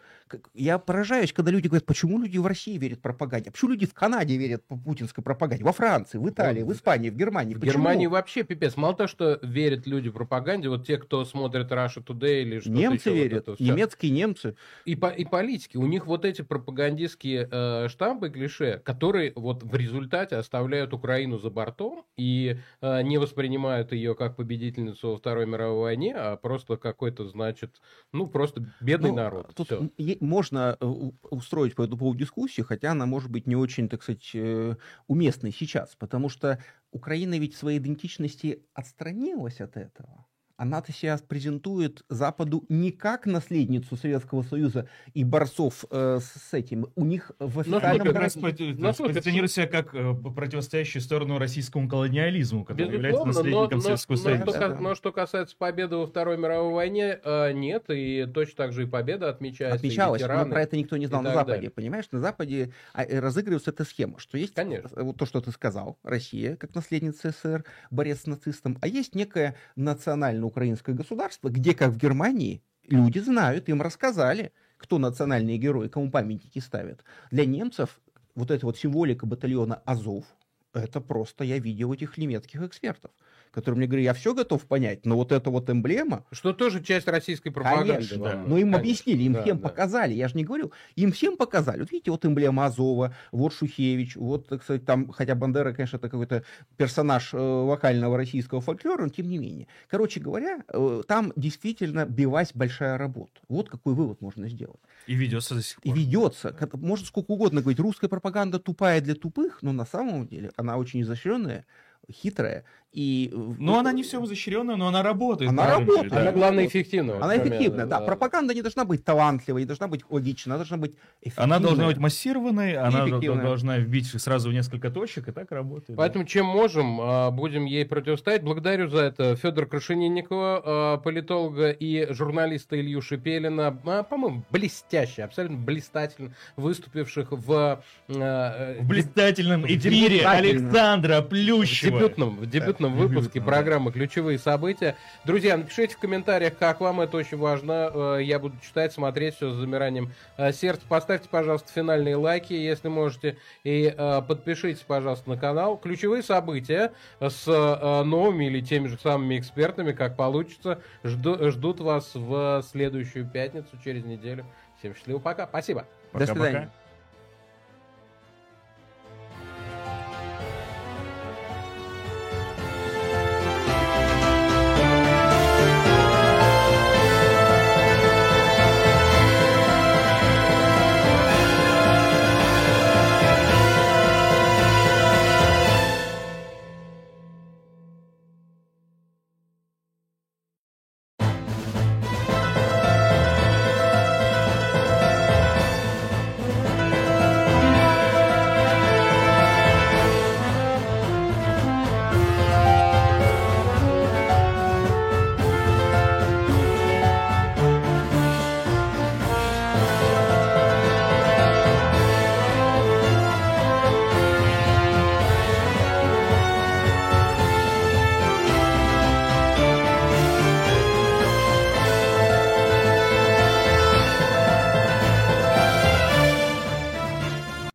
Я поражаюсь, когда люди говорят, почему люди в России верят пропаганде? А почему люди в Канаде верят по путинской пропаганде? Во Франции, в Италии, в Испании, в Германии. В почему? Германии вообще пипец. Мало того, что верят люди пропаганде, вот те, кто смотрит Russia Today или что-то немцы еще, верят, вот немецкие немцы. И, по, и политики. У них вот эти пропагандистские э, штампы, клише, которые вот в результате оставляют Украину за бортом и э, не воспринимают ее как победительницу во Второй мировой войне, а просто какой-то, значит, ну, просто бедный ну, народ. Тут Всё. можно устроить по этому поводу дискуссию, хотя она может быть не очень, так сказать, уместной сейчас, потому что Украина ведь в своей идентичности отстранилась от этого. Она-то себя презентует Западу не как наследницу Советского Союза и борцов э, с этим. У них в официальном... Ну, как раз позиционирует себя как э, противостоящую сторону российскому колониализму, который Безусловно, является наследником но, Советского но, Союза. Но, да, что, да. но что касается победы во Второй мировой войне, э, нет, и точно так же и победа отмечается. Отмечалось, но про это никто не знал на Западе, далее. Понимаешь? На Западе разыгрывается эта схема, что есть Конечно. вот то, что ты сказал, Россия как наследница СССР, борец с нацистом, а есть некое национальное украинское государство, где, как в Германии, люди знают, им рассказали, кто национальные герои, кому памятники ставят. Для немцев вот эта вот символика батальона Азов, это просто я видел этих немецких экспертов, которые мне говорят, я все готов понять, но вот эта вот эмблема... Что тоже часть российской пропаганды. Конечно, да. но им Конечно. объяснили, им да, всем да. показали, я же не говорю, им всем показали. Вот видите, вот эмблема Азова, вот Шухевич, вот, так сказать, там, хотя Бандера, конечно, это какой-то персонаж э, вокального российского фольклора, но тем не менее. Короче говоря, э, там действительно билась большая работа. Вот какой вывод можно сделать. И ведется до сих пор. И ведется. Можно сколько угодно говорить, русская пропаганда тупая для тупых, но на самом деле она очень изощренная, хитрая. И... Но она не все изощренная, но она работает. Она работает. Она, главное, эффективная. Она кроме, эффективная, да. да. Пропаганда не должна быть талантливой, не должна быть логичной, она должна быть эффективной. Она должна быть массированной, она эффективная. должна вбить сразу в несколько точек, и так работает. Поэтому чем можем, будем ей противостоять. Благодарю за это Федора Крашенинникова, политолога и журналиста Илью Шипелина, по-моему, блестяще, абсолютно блистательно выступивших в... В блистательном эфире Блистательно. Александра В Плющева. дебютном, в дебютном Да, выпуске дебютном, программы «Ключевые события». Друзья, напишите в комментариях, как вам это очень важно. Я буду читать, смотреть все с замиранием сердца. Поставьте, пожалуйста, финальные лайки, если можете. И подпишитесь, пожалуйста, на канал. «Ключевые события» с новыми или теми же самыми экспертами, как получится, жду, ждут вас в следующую пятницу, через неделю. Всем счастливо, пока. Спасибо. До свидания. Пока-пока.